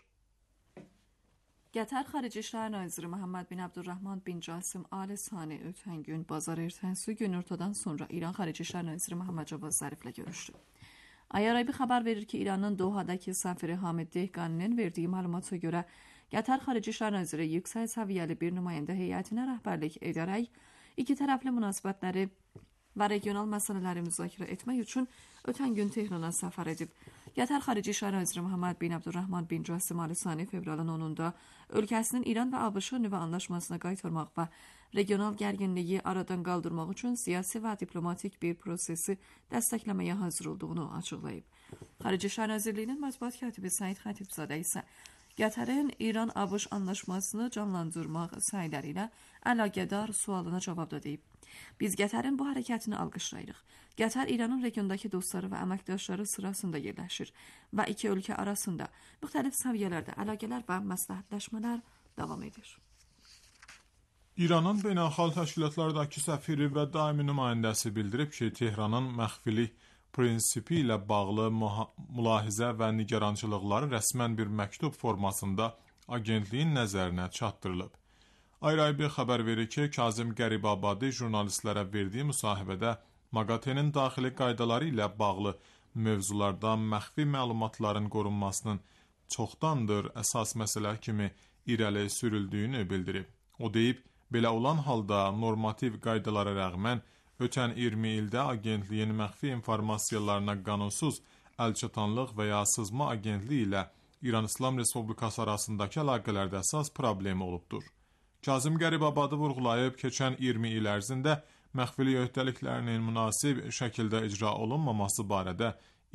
Qətər Xarici İşlər Naziri Məhəmməd bin Abdurrahman bin Casim Al Sani ötən gün bazar ertəsi günortadan sonra İran Xarici İşlər Naziri Məhəmməd Cavad Zəriflə görüşdü. Ayaraybi xəbər verir ki, İranın Dohadakı səfiri Hamid Dehqaninin verdiyi məlumata görə Qətər Xarici İşlər Naziri yüksək səviyyəli bir nümayəndə heyətinə rəhbərlik edərək iki tərəfli münasibətləri və regional məsələləri müzakirə etmək üçün ötən gün Tehrana səfər edib. Qətər Xarici İşlər Naziri Məhəmməd bin Abdurrahman bin Casim Al Sani fevralın onunda ölkəsinin İran və ABŞ nüvə anlaşmasına qaytarmaq və regional gərginliyi aradan qaldırmaq üçün siyasi və diplomatik bir prosesi dəstəkləməyə hazır olduğunu açıqlayıb. Xarici İşlər Nazirliyinin mətbuat katibi Səid Xətibzadə isə Qətərin İran-ABŞ anlaşmasını canlandırmaq səyləri ilə əlaqədar sualına cavabda deyib. Biz Qətərin bu hərəkətini alqışlayırıq. Qətər İranın regiondakı dostları və əməkdaşları sırasında yerləşir və iki ölkə arasında müxtəlif səviyyələrdə əlaqələr və məsləhətləşmələr davam edir. İranın beynəlxalq təşkilatlardakı səfiri və daimi nümayəndəsi bildirib ki, Tehranın məxfilik prinsipi ilə bağlı mülahizə və nigarançılıqları rəsmən bir məktub formasında agentliyin nəzərinə çatdırılıb. Ayraybi xəbər verir ki, Kazım Qəribabadi jurnalistlərə verdiyi müsahibədə MAGATE-nin daxili qaydaları ilə bağlı mövzularda məxfi məlumatların qorunmasının çoxdandır əsas məsələ kimi irəli sürüldüyünü bildirib. O deyib, belə olan halda normativ qaydalara rəğmən ötən iyirmi ildə agentliyin məxfi informasiyalarına qanunsuz əlçatanlıq və ya sızma agentliyi ilə İran İslam Respublikası arasındakı əlaqələrdə əsas problem olubdur. Kazım Qəribabadi vurğulayıb, keçən iyirmi il ərzində məxfilik öhdəliklərinin münasib şəkildə icra olunmaması barədə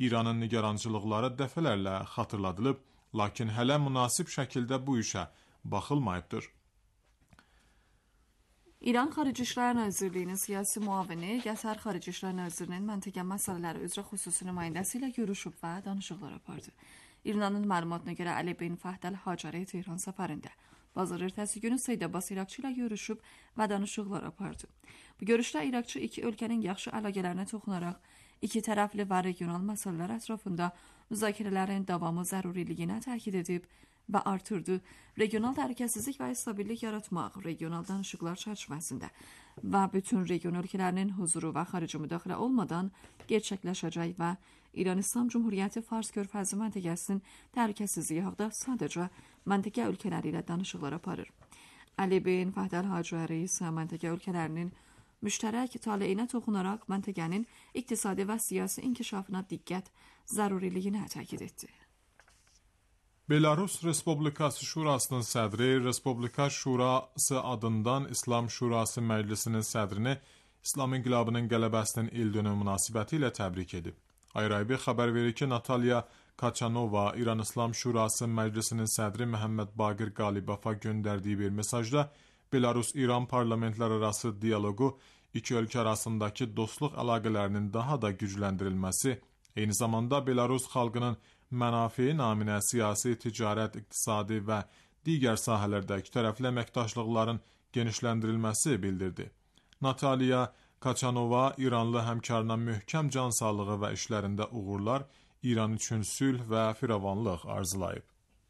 İranın nigarançılıqları dəfələrlə xatırladılıb, lakin hələ münasib şəkildə bu işə baxılmayıbdır. İran Xarici İşlər Nazirliyinin siyasi muavini Qətər Xarici İşlər Nazirinin məntəqə məsələləri üzrə xüsusi nümayəndəsi ilə görüşüb və danışıqlar apardı. İranın məlumatına görə Əli bin Fəhdəl Hacari Tehran səfərində bazar ertəsi günü Seyid Abbas İraqçı ilə görüşüb və danışıqlar apardı. Bu görüşdə İraqçı iki ölkənin yaxşı əlaqələrinə toxunaraq iki tərəfli və regional məsələlər ətrafında müzakirələrin davamı zəruriliyinə təkid edib və artırdı. Regional təhlükəsizlik və stabillik yaratmaq regional danışıqlar çərçivəsində və bütün region ölkələrinin huzuru və xarici müdaxilə olmadan gerçəkləşəcək və İran İslam Cumhuriyyəti Fars körfəzi məntəqəsinin təhlükəsizliyi haqqında sadəcə məntəqə ölkələri ilə danışıqlar aparır. Əli bin Fəhdəl Hacari isə məntəqə ölkələrinin müştərək taleyinə toxunaraq məntəqənin iqtisadi və siyasi inkişafına diqqət zəruriliyinə təkid etdi. Belarus Respublikası Şurasının sədri Respublika Şurası adından İslam Şurası Məclisinin sədrini İslam İnqilabının qələbəsinin ildönümü münasibəti ilə təbrik edib. Ayraybi xəbər verir ki, Natalya Kaçanova İran İslam Şurası Məclisinin sədri Məhəmməd Baqir Qalibova göndərdiyi bir mesajda Belarus-İran parlamentlər arası dialoqu iki ölkə arasındakı dostluq əlaqələrinin daha da gücləndirilməsi, eyni zamanda Belarus xalqının mənafiyi naminə siyasi, ticarət, iqtisadi və digər sahələrdəki tərəfli əməkdaşlıqların genişləndirilməsi bildirdi. Natalya Kaçanova İranlı həmkarına möhkəm can sağlığı və işlərində uğurlar, İran üçün sülh və firavanlıq arzulayıb.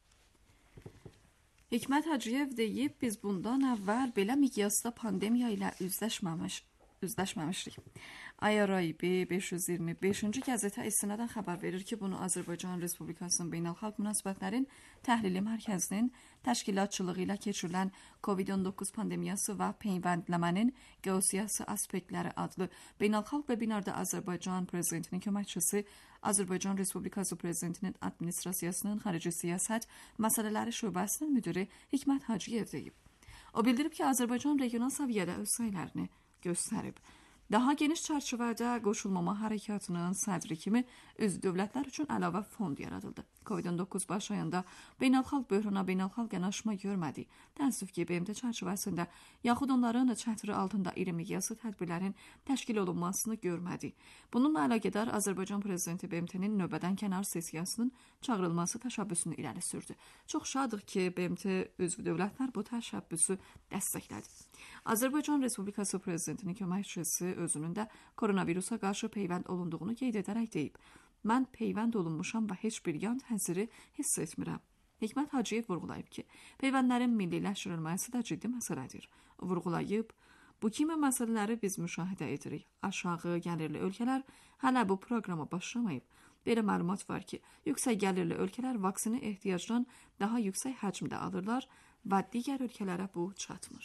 Hikmət Hacıyev deyib, biz bundan əvvəl belə miqyasda pandemiya ilə üzləşməmiş üzləşməmişdik. Ayaraybi beş yüz iyirmi beşinci qəzetə istinadən xəbər verir ki, bunu Azərbaycan Respublikasının Beynəlxalq Münasibətlərin Təhlili Mərkəzinin təşkilatçılığı ilə keçirilən COVID on doqquz pandemiyası və peyvəndləmənin geosiyasi aspektləri adlı Beynəlxalq webinarda Azərbaycan Prezidentinin köməkçisi, Azərbaycan Respublikası Prezidentinin Administrasiyasının Xarici Siyasət Məsələləri Şöbəsinin müdiri Hikmət Hacıyev deyib. O bildirib ki, Azərbaycan regional səviyyədə öz sayılarını göstərib. Daha geniş çərçivədə qoşulmama hərəkatının sədri kimi üzv dövlətlər üçün əlavə fond yaradıldı. COVID on doqquz başlayanda beynəlxalq böhrana beynəlxalq yanaşma görmədi. Təəssüf ki, B M T çərçivəsində yaxud onların çətiri altında iri miqyaslı tədbirlərin təşkil olunmasını görmədi. Bununla əlaqədar Azərbaycan Prezidenti B M T-nin növbədən kənar sessiyasının çağırılması təşəbbüsünü irəli sürdü. Çox şadıq ki, B M T üzv dövlətlər bu təşəbbüsü dəstəklədi. Azərbaycan Respublikası Prezidentinin köməkçisi özünün də koronavirusa qarşı peyvənd olunduğunu qeyd edərək deyib, mən peyvənd olunmuşam və heç bir yan təsiri hiss etmirəm. Hikmət Hacıyev vurğulayıb ki, peyvəndlərin milliləşdirilməsi də ciddi məsələdir. Vurğulayıb, bu kimi məsələləri biz müşahidə edirik. Aşağı gəlirli ölkələr hələ bu proqrama başlamayıb. Belə məlumat var ki, yüksək gəlirli ölkələr vaksini ehtiyacdan daha yüksək həcmdə alırlar və digər ölkələrə bu çatmır.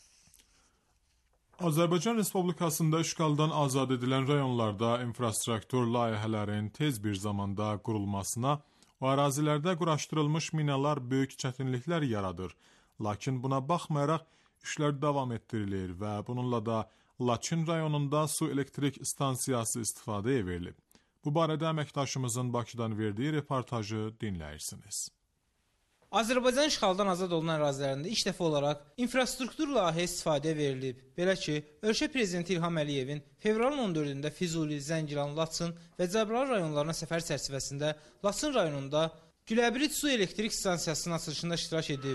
Azərbaycan Respublikasında işğaldan azad edilən rayonlarda infrastruktur layihələrin tez bir zamanda qurulmasına, o ərazilərdə quraşdırılmış minalar böyük çətinliklər yaradır. Lakin buna baxmayaraq işlər davam etdirilir və bununla da Laçın rayonunda su elektrik stansiyası istifadəyə verilib. Bu barədə əməkdaşımızın Bakıdan verdiyi reportajı dinləyirsiniz. Azərbaycan işğaldan azad olunan ərazilərində ilk dəfə olaraq infrastruktur layihə istifadəyə verilib. Belə ki, ölkə prezidenti İlham Əliyevin fevralın on dördündə Füzuli, Zəngilan, Laçın və Cəbrayıl rayonlarına səfər çərçivəsində Laçın rayonunda Güləbirit su elektrik stansiyasının açılışında iştirak edib.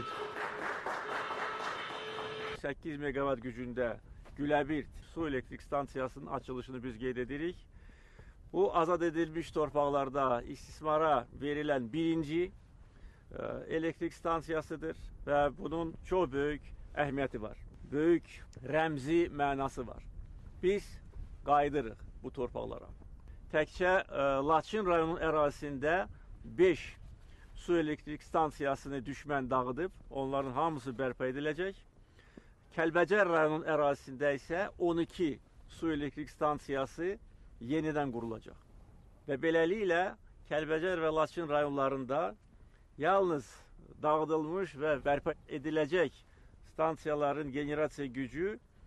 səkkiz meqavat gücündə Güləbirt su elektrik stansiyasının açılışını biz qeyd edirik. Bu azad edilmiş torpaqlarda istismara verilən birinci elektrik stansiyasıdır və bunun çox böyük əhəmiyyəti var. Böyük rəmzi mənası var. Biz qayıdırıq bu torpaqlara. Təkcə Laçın rayonunun ərazisində beş su elektrik stansiyasını düşmən dağıdıb, onların hamısı bərpa ediləcək. Kəlbəcər rayonunun ərazisində isə on iki su elektrik stansiyası yenidən qurulacaq. Və beləliklə Kəlbəcər və Laçın rayonlarında yalnız dağıdılmış və bərpa ediləcək stansiyaların generasiya gücü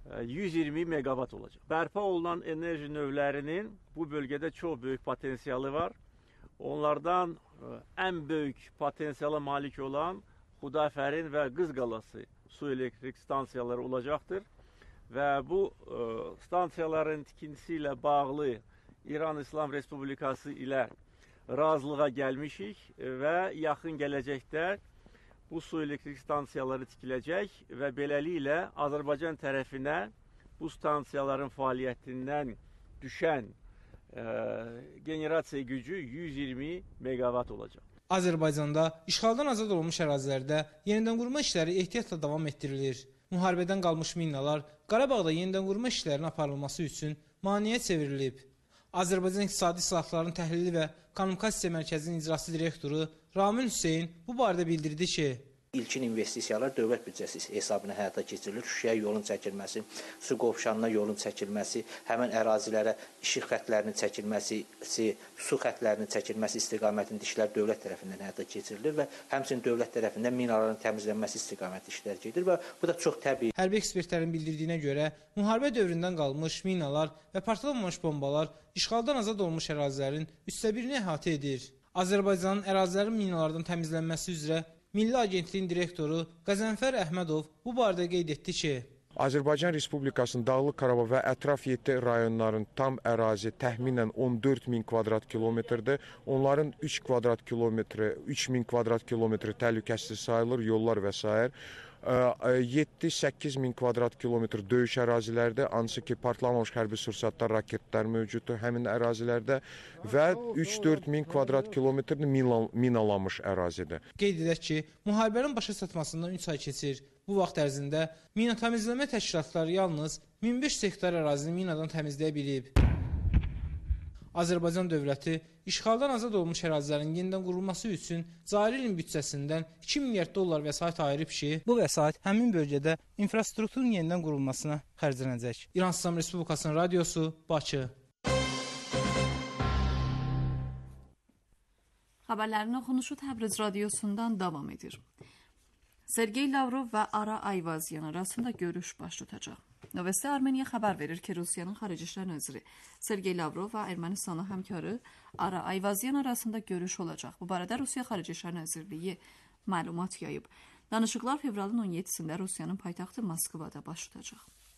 yüz iyirmi megawatt olacaq. Bərpa olunan enerji növlərinin bu bölgədə çox böyük potensialı var. Onlardan ən böyük potensiala malik olan Xudafərin və Qız Qalası su elektrik stansiyaları olacaqdır. Və bu stansiyaların tikintisi ilə bağlı İran İslam Respublikası ilə razılığa gəlmişik və yaxın gələcəkdə bu su elektrik stansiyaları tikiləcək və beləliklə Azərbaycan tərəfinə bu stansiyaların fəaliyyətindən düşən e, generasiya gücü yüz iyirmi megawatt olacaq. Azərbaycanda işğaldan azad olunmuş ərazilərdə yenidən qurma işləri ehtiyatla davam etdirilir. Müharibədən qalmış minalar Qarabağda yenidən qurma işlərinin aparılması üçün maneə çevrilib. Azərbaycan İqtisadi İslahatların Təhlili və Kommunikasiya Mərkəzinin icraçı direktoru Ramin Hüseyn bu barədə bildirdi ki, İlkin investisiyalar dövlət büdcəsi hesabına həyata keçirilir. Şuşaya yolun çəkilməsi, su qovşanına yolun çəkilməsi, həmin ərazilərə işıq xətlərinin çəkilməsi, su xətlərinin çəkilməsi istiqamətində işlər dövlət tərəfindən həyata keçirilir və həmçinin dövlət tərəfindən minaların təmizlənməsi istiqamətində işlər gedir və bu da çox təbii. Hərbi ekspertlərin bildirdiyinə görə, müharibə dövründən qalmış minalar və partlamamış bombalar işğaldan azad olmuş ərazilərin üçdə birini əhatə edir. Azərbaycanın ərazilərin minalardan təmizlənməsi üzrə Milli Agentliyin direktoru Qəzənfər Əhmədov bu barədə qeyd etdi ki, Azərbaycan Respublikasının Dağlıq Qarabağ və ətraf yeddi rayonların tam ərazi təxminən on dörd min kvadrat kilometrdir. Onların üç kvadrat kilometri, üç min kvadrat kilometri təhlükəsiz sayılır, yollar və s. yeddi səkkiz min kvadrat kilometr döyüş ərazilərdə, hansı ki partlamamış hərbi sursatlar, raketlər mövcuddur həmin ərazilərdə və üç dörd min kvadrat kilometr minalanmış ərazidir. Qeyd edək ki, müharibənin başa çatmasından üç ay keçir. Bu vaxt ərzində mina təmizləmə təşkilatları yalnız min beş yüz hektar ərazini minadan təmizləyə bilib. Azərbaycan dövləti işğaldan azad olmuş ərazilərin yenidən qurulması üçün cari ilin büdcəsindən iki milyard dollar vəsait ayırıb ki, bu vəsait həmin bölgədə infrastrukturun yenidən qurulmasına xərclənəcək. İran İslam Respublikasının radiosu, Bakı. Xəbərlərin oxunuşu Təbriz radiosundan davam edir. Sergey Lavrov və Ara Ayvazyan arasında görüş baş tutacaq. Növbəsi Armeniya xəbər verir ki, Rusiyanın Xarici İşlər Naziri Sergey Lavrov və Ermənistanın həmkarı Ara Ayvazyan arasında görüş olacaq. Bu barədə Rusiya Xarici İşlər Nazirliyi məlumat yayıb. Danışıqlar fevralın on yeddisində Rusiyanın paytaxtı Moskvada baş tutacaq.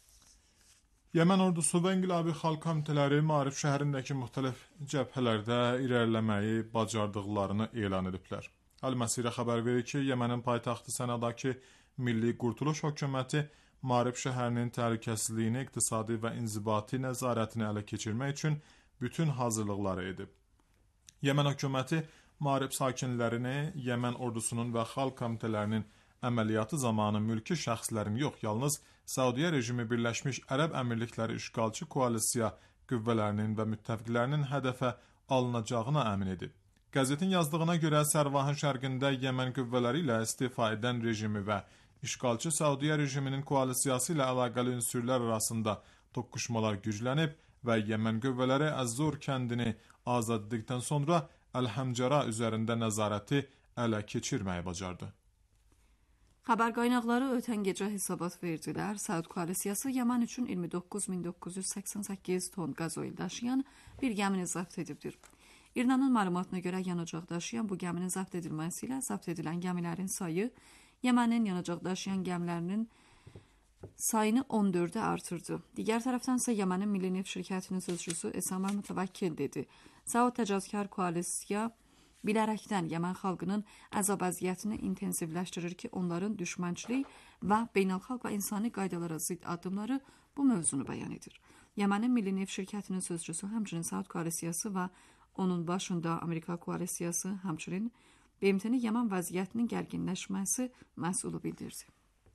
Yemen ordusu və İnqilabi Xalq Komitələri Maarif şəhərindəki müxtəlif cəbhələrdə irəliləməyi bacardıqlarını elan ediblər. Al-Məsirə xəbər verir ki, Yemenin paytaxtı Sənədakı Milli Qurtuluş Hökuməti Maarif şəhərinin təhlükəsizliyini, iqtisadi və inzibati nəzarətini ələ keçirmək üçün bütün hazırlıqları edib. Yemen hökuməti Maarif sakinlərini Yemen ordusunun və xalq komitələrinin əməliyyatı zamanı mülki şəxslərin yox, yalnız Saudiya rejimi Birləşmiş Ərəb Əmirlikləri işğalçı koalisiya qüvvələrinin və müttəfiqlərinin hədəfə alınacağına əmin edib. Qəzetin yazdığına görə Sərvahın şərqində Yemen qüvvələri ilə istifa edən rejimi və işğalçı Saudiya rejiminin koalisiyası ilə əlaqəli ünsürlər arasında toqquşmalar güclənib və Yemen qüvvələri Əz-Zur kəndini azad etdikdən sonra Əl-Həmcəra üzərində nəzarəti ələ keçirməyi bacardı. Xəbər qaynaqları ötən gecə hesabat verdilər. Saud koalisiyası Yemen üçün iyirmi doqquz min doqquz yüz səksən səkkiz ton qazoil daşıyan bir gəmini zəbt edibdir. İranın məlumatına görə yanacaq daşıyan bu gəminin zəbt edilməsi ilə zəbt edilən gəmilərin sayı Yemenin yanacaq daşıyan gəmilərinin sayını on dördə artırdı. Digər tərəfdən isə Yemenin Milli Neft şirkətinin sözçüsü Esamar Mütəvəkkil dedi. Saud təcavüzkar koalisiya bilərəkdən Yemen xalqının əzab əziyyətini intensivləşdirir ki, onların düşmənçilik və beynəlxalq və insani qaydalara zidd addımları bu mövzunu bəyan edir. Yemenin Milli Neft şirkətinin sözçüsü həmçinin Saud koalisiyası və onun başında Amerika koalisiyası həmçinin B M T-ni Yemen vəziyyətinin gərginləşməsi məsulü bildirdi.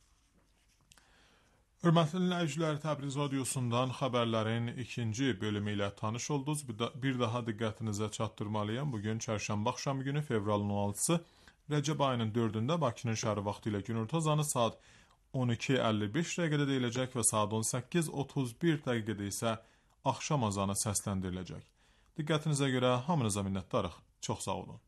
Hörmətli dinləyicilər, Təbriz radiosundan xəbərlərin ikinci bölümü ilə tanış oldunuz. Bir daha diqqətinizə çatdırmalıyam. Bugün çərşənbə axşamı günü fevralın on altısı Rəcəb ayının dördündə Bakının şəhəri vaxtı ilə günorta azanı saat on iki əlli beş dəqiqədə deyiləcək və saat on səkkiz otuz bir dəqiqədə isə axşam azanı səsləndiriləcək. Diqqətinizə görə hamınıza minnətdarıq. Çox sağ olun.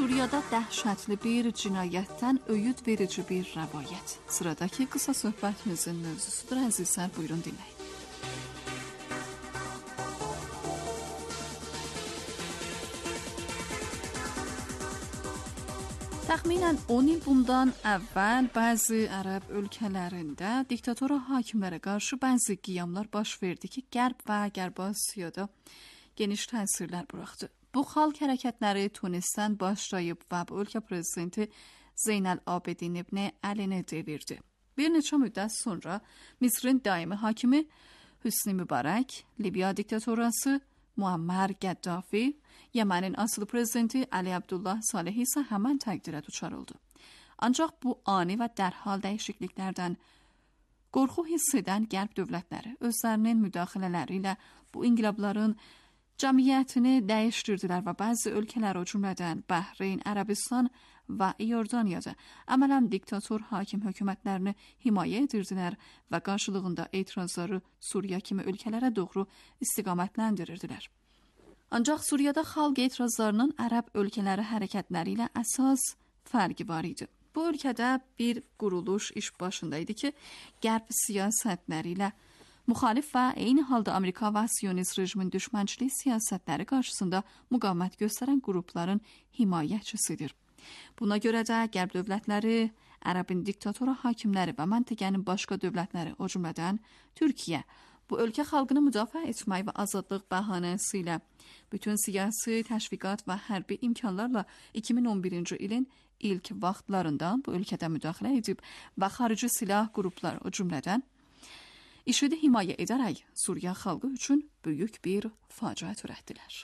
Suriyada dəhşətli bir cinayətdən öyüd verici bir rəvayət. Sıradakı qısa söhbətimizin mövzusudur. Əzizlər, buyurun dinləyin. Təxminən on il bundan əvvəl bəzi ərəb ölkələrində diktatora hakimlərə qarşı bəzi qiyamlar baş verdi ki, Qərb və Qərbi Asiyada geniş təsirlər buraxdı. Bu xalq hərəkətləri Tunisdən başlayıb və bu ölkə prezidenti Zeynəl-Abidin ibn Əlini devirdi. Bir neçə müddət sonra Misrin daimi hakimi Hüsnü Mübarək, Libiya diktatorası Muammar Qəddafi, Yemənin asılı prezidenti Əli Abdullah Salehi isə həmən təqdirə duçar oldu. Ancaq bu ani və dərhal dəyişikliklərdən qorxu hiss edən Qərb dövlətləri özlərinin müdaxilələri ilə bu inqilabların cəmiyyətini dəyişdirdilər və bəzi ölkələr, o cümlədən Bəhreyn, Ərəbistan və İordaniyada əmələn diktator hakim hökumətlərini himayə edirdilər və qarşılığında etirazları Suriya kimi ölkələrə doğru istiqamətləndirdilər. Ancaq Suriyada xalq etirazlarının ərəb ölkələri hərəkətləri ilə əsas fərqi var idi. Bu ölkədə bir quruluş iş başında idi ki, Qərb siyasətləri ilə müxalif və eyni halda Amerika və Siyonist rejimin düşmənçilik siyasətləri qarşısında müqavimət göstərən qrupların himayəçisidir. Buna görə də Qərb dövlətləri, ərəbin diktatora hakimləri və məntəqənin başqa dövlətləri, o cümlədən Türkiyə, bu ölkə xalqını müdafiə etmək və azadlıq bəhanəsi ilə bütün siyasi təşviqat və hərbi imkanlarla iki min on birinci ilin ilk vaxtlarından bu ölkədə müdaxilə edib və xarici silah qrupları, o cümlədən IŞİD-i himayə edərək Suriya xalqı üçün böyük bir faciə törətdilər.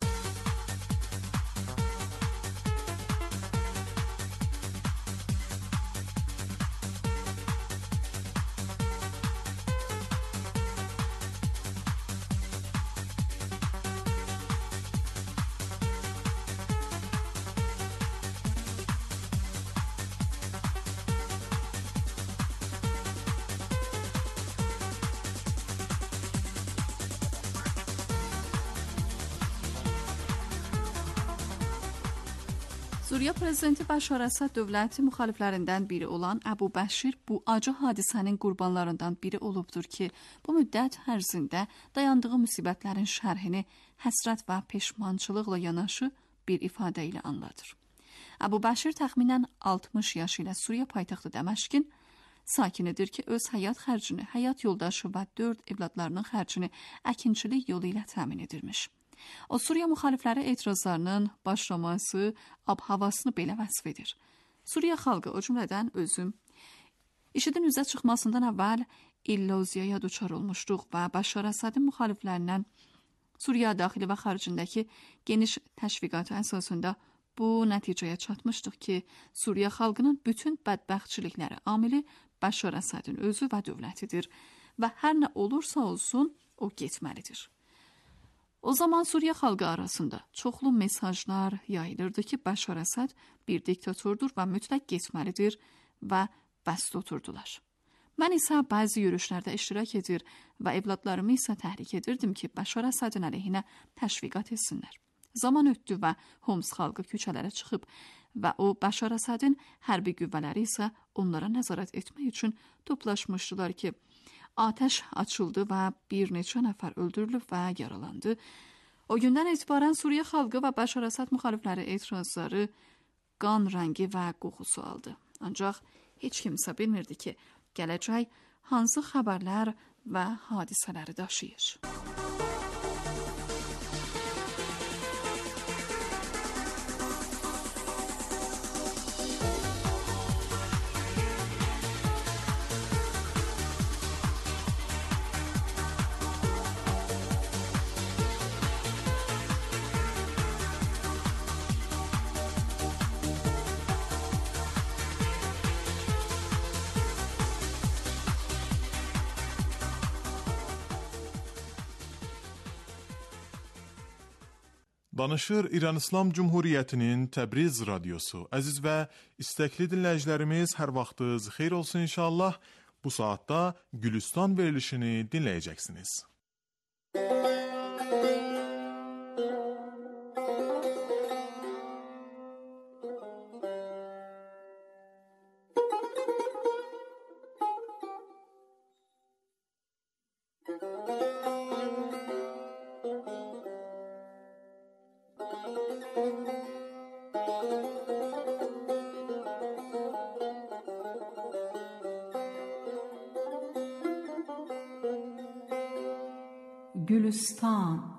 Suriya prezidenti Bəşar Əsəd dövləti müxaliflərindən biri olan Əbu Bəşir bu acı hadisənin qurbanlarından biri olubdur ki, bu müddət ərzində dayandığı müsibətlərin şərhini həsrət və peşmançılıqla yanaşı bir ifadə ilə anladır. Əbu Bəşir təxminən altmış yaşı ilə Suriya paytaxtı Dəməşqin sakinidir ki, öz həyat xərcini, həyat yoldaşı və dörd evladlarının xərcini əkinçilik yolu ilə təmin edirmiş. O, Suriya müxalifləri etirazlarının başlaması, ab-havasını belə vəsf edir. Suriya xalqı, o cümlədən özüm, IŞİD-in üzə çıxmasından əvvəl illüziyaya duçar olmuşduq və Bəşar Əsədin müxaliflərindən Suriya daxili və xaricindəki geniş təşviqatı əsasında bu nəticəyə çatmışdıq ki, Suriya xalqının bütün bədbəxtçilikləri amili Bəşar Əsədin özü və dövlətidir və hər nə olursa olsun, o getməlidir. O zaman Suriya xalqı arasında çoxlu mesajlar yayılırdı ki, Bəşar Əsəd bir diktatordur və mütləq getməlidir və bəst oturdular. Mən isə bəzi yürüşlərdə iştirak edir və evladlarımı isə təhrik edirdim ki, Bəşar Əsədin əleyhinə təşviqat etsinlər. Zaman ötdü və Homs xalqı küçələrə çıxıb və o Bəşar Əsədin hərbi qüvvələri isə onlara nəzarət etmək üçün toplaşmışdılar ki, atəş açıldı və bir neçə nəfər öldürülüb və yaralandı. O gündən etibarən Suriya xalqı və Bəşar Əsəd müxalifləri etirazları qan rəngi və qoxusu aldı. Ancaq heç kimsə bilmirdi ki, gələcək hansı xəbərlər və hadisələri daşıyır. Danışır İran İslam Cumhuriyyətinin Təbriz radiosu. Əziz və istəkli dinləyicilərimiz, hər vaxtınız xeyir olsun inşallah. Bu saatda Gülüstan verilişini dinləyəcəksiniz. Gülüstan.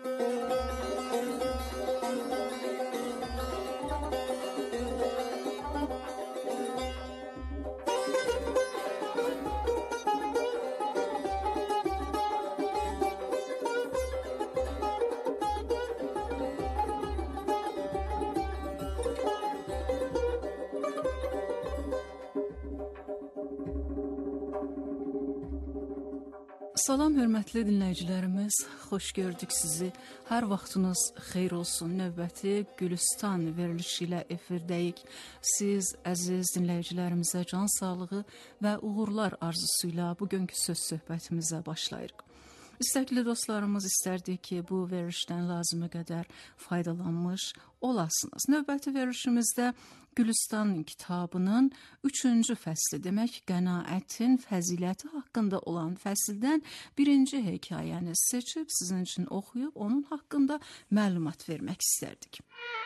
Salam hörmətli dinləyicilərimiz, xoş gördük sizi. Hər vaxtınız xeyir olsun. Növbəti Gülüstan verilişi ilə efirdəyik. Siz əziz dinləyicilərimizə can sağlığı və uğurlar arzusuyla bugünkü söz söhbətimizə başlayırıq. İstəkli dostlarımız istərdik ki, bu verilişdən lazımı qədər faydalanmış olasınız. Növbəti verilişimizdə Gülüstan kitabının üçüncü fəsli, demək qənaətin fəziləti haqqında olan fəsildən birinci hekayəni seçib sizin üçün oxuyub onun haqqında məlumat vermək istərdik.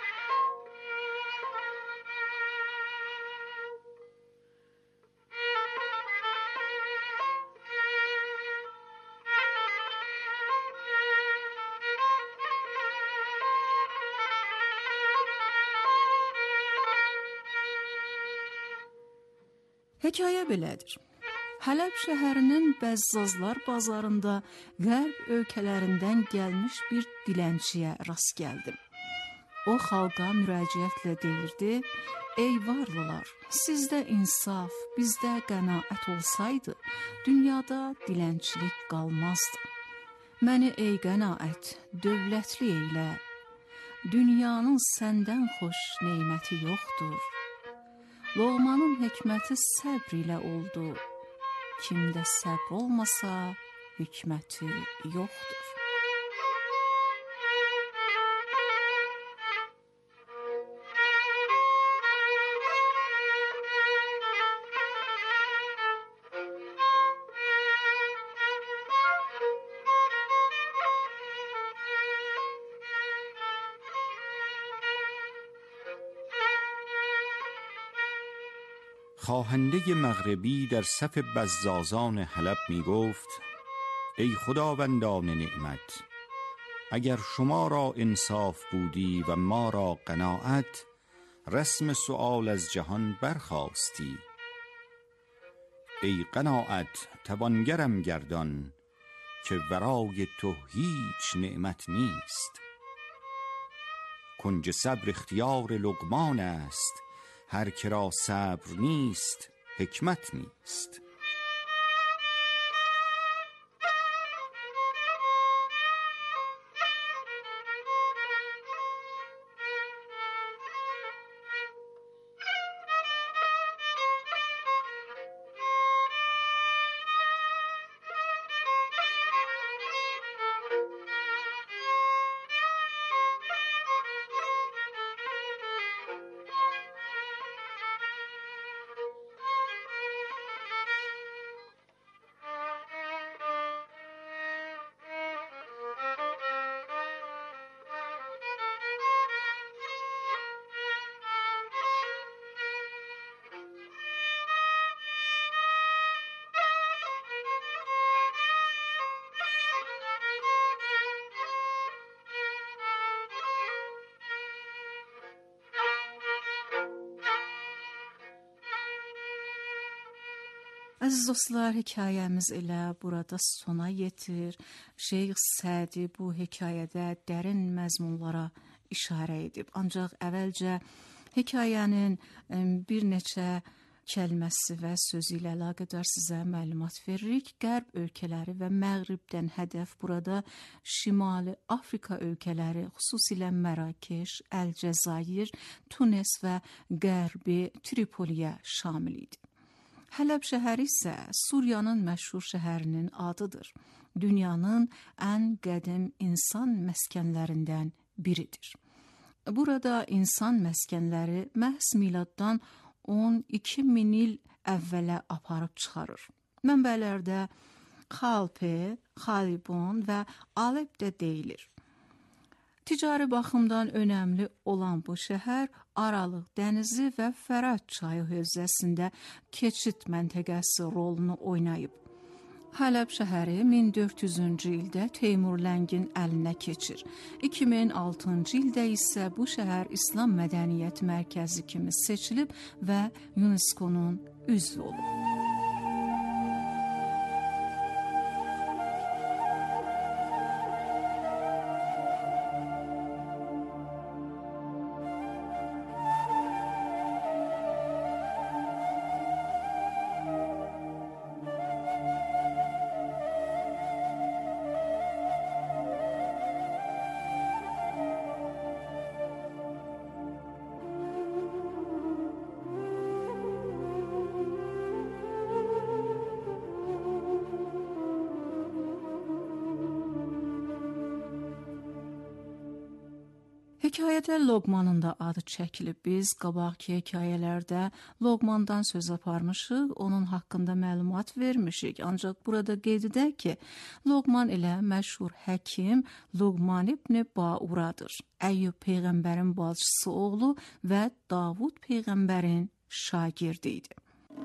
Hekayə belədir. Hələb şəhərinin Bəzzazlar bazarında qərb ölkələrindən gəlmiş bir dilənçiyə rast gəldim. O xalqa müraciətlə deyirdi: "Ey varlılar, sizdə insaf, bizdə qənaət olsaydı, dünyada dilənçilik qalmazdı. Məni ey qənaət, dövlətli eylə. Dünyanın səndən xoş neməti yoxdur. Loğmanın hikməti səbr ilə oldu. Kimdə səbr olmasa, hikməti yoxdur." خواهنده مغربی در صف بزازان حلب می گفت: ای خداوندان نعمت، اگر شما را انصاف بودی و ما را قناعت، رسم سؤال از جهان برخاستی. ای قناعت توانگرم گردان، که ورای تو هیچ نعمت نیست. کنج صبر اختیار لقمان است، هر که را صبر نیست حکمت نیست. Əziz dostlar, hekayəmiz elə burada sona yetir. Şeyx Sədi bu hekayədə dərin məzmunlara işarə edib. Ancaq əvvəlcə hekayənin bir neçə kəlməsi və sözü ilə əlaqədar sizə məlumat veririk. Qərb ölkələri və Məğribdən hədəf burada Şimali Afrika ölkələri, xüsusilə Mərakeş, Əlcəzair, Tunes və Qərbi Tripoliyə şamil idi. Hələb şəhəri isə Suriyanın məşhur şəhərinin adıdır. Dünyanın ən qədim insan məskənlərindən biridir. Burada insan məskənləri məhz miladdan on iki min il əvvələ aparıb çıxarır. Mənbələrdə Xalpe, Xalibon və Alep də deyilir. Ticari baxımdan önəmli olan bu şəhər Aralıq dənizi və Fərat çayı hövzəsində keçid məntəqəsi rolunu oynayıb. Hələb şəhəri min dörd yüzüncü ildə Teymurləngin əlinə keçir. iki min altıncı ildə isə bu şəhər İslam mədəniyyət mərkəzi kimi seçilib və UNESCO-nun üzvü olub. Hekayədə Loqmanın da adı çəkilib. Biz qabaqki hekayələrdə Loqmandan söz aparmışıq, onun haqqında məlumat vermişik. Ancaq burada qeyd edək ki, Loqman ilə məşhur həkim Loqman ibn Bauradır. Əyyub peyğəmbərin bacısı oğlu və Davud peyğəmbərin şagirdi idi.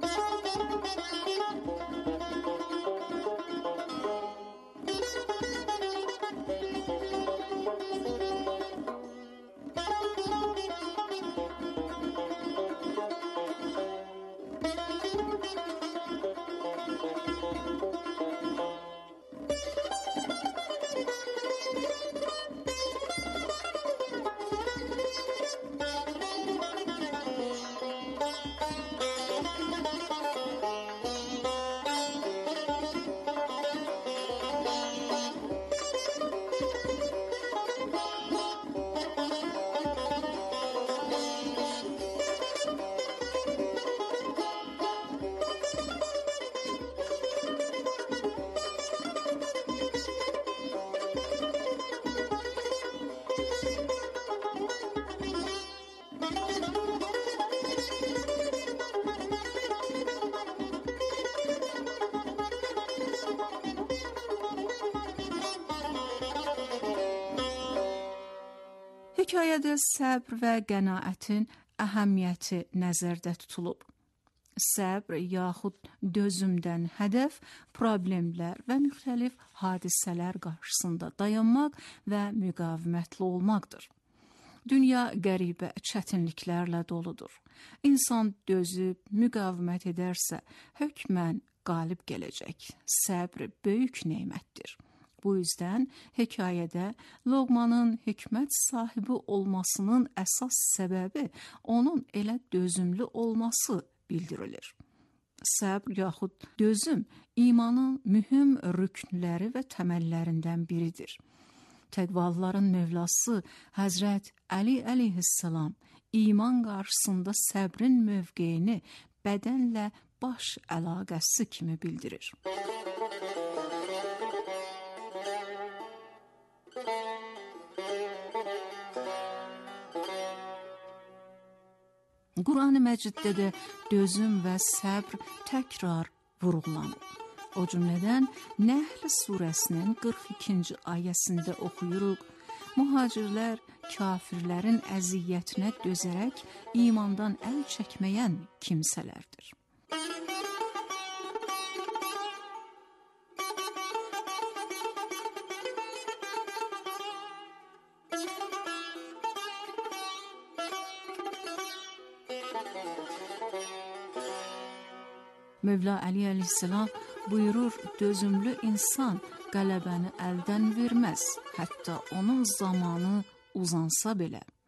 Hekayədə səbr və qənaətin əhəmiyyəti nəzərdə tutulub. Səbr yaxud dözümdən hədəf problemlər və müxtəlif hadisələr qarşısında dayanmaq və müqavimətli olmaqdır. Dünya qəribə çətinliklərlə doludur. İnsan dözüb, müqavimət edərsə, hökmən qalib gələcək. Səbr böyük nemətdir. Bu yüzdən hekayədə Loqmanın hikmət sahibi olmasının əsas səbəbi onun elə dözümlü olması bildirilir. Səbr yaxud dözüm imanın mühüm rüknləri və təməllərindən biridir. Təqvalıların Mövlası Həzrət Əli əleyhissalam iman qarşısında səbrin mövqeyini bədənlə baş əlaqəsi kimi bildirir. Quran-ı Məciddə də dözüm və səbr təkrar vurğulanır. O cümlədən Nəhl surəsinin qırx ikinci ayəsində oxuyuruq. Mühacirlər kafirlərin əziyyətinə dözərək imandan əl çəkməyən kimsələrdir. Mövla Əli əleyhissalam buyurur, dözümlü insan qələbəni əldən verməz, hətta onun zamanı uzansa belə.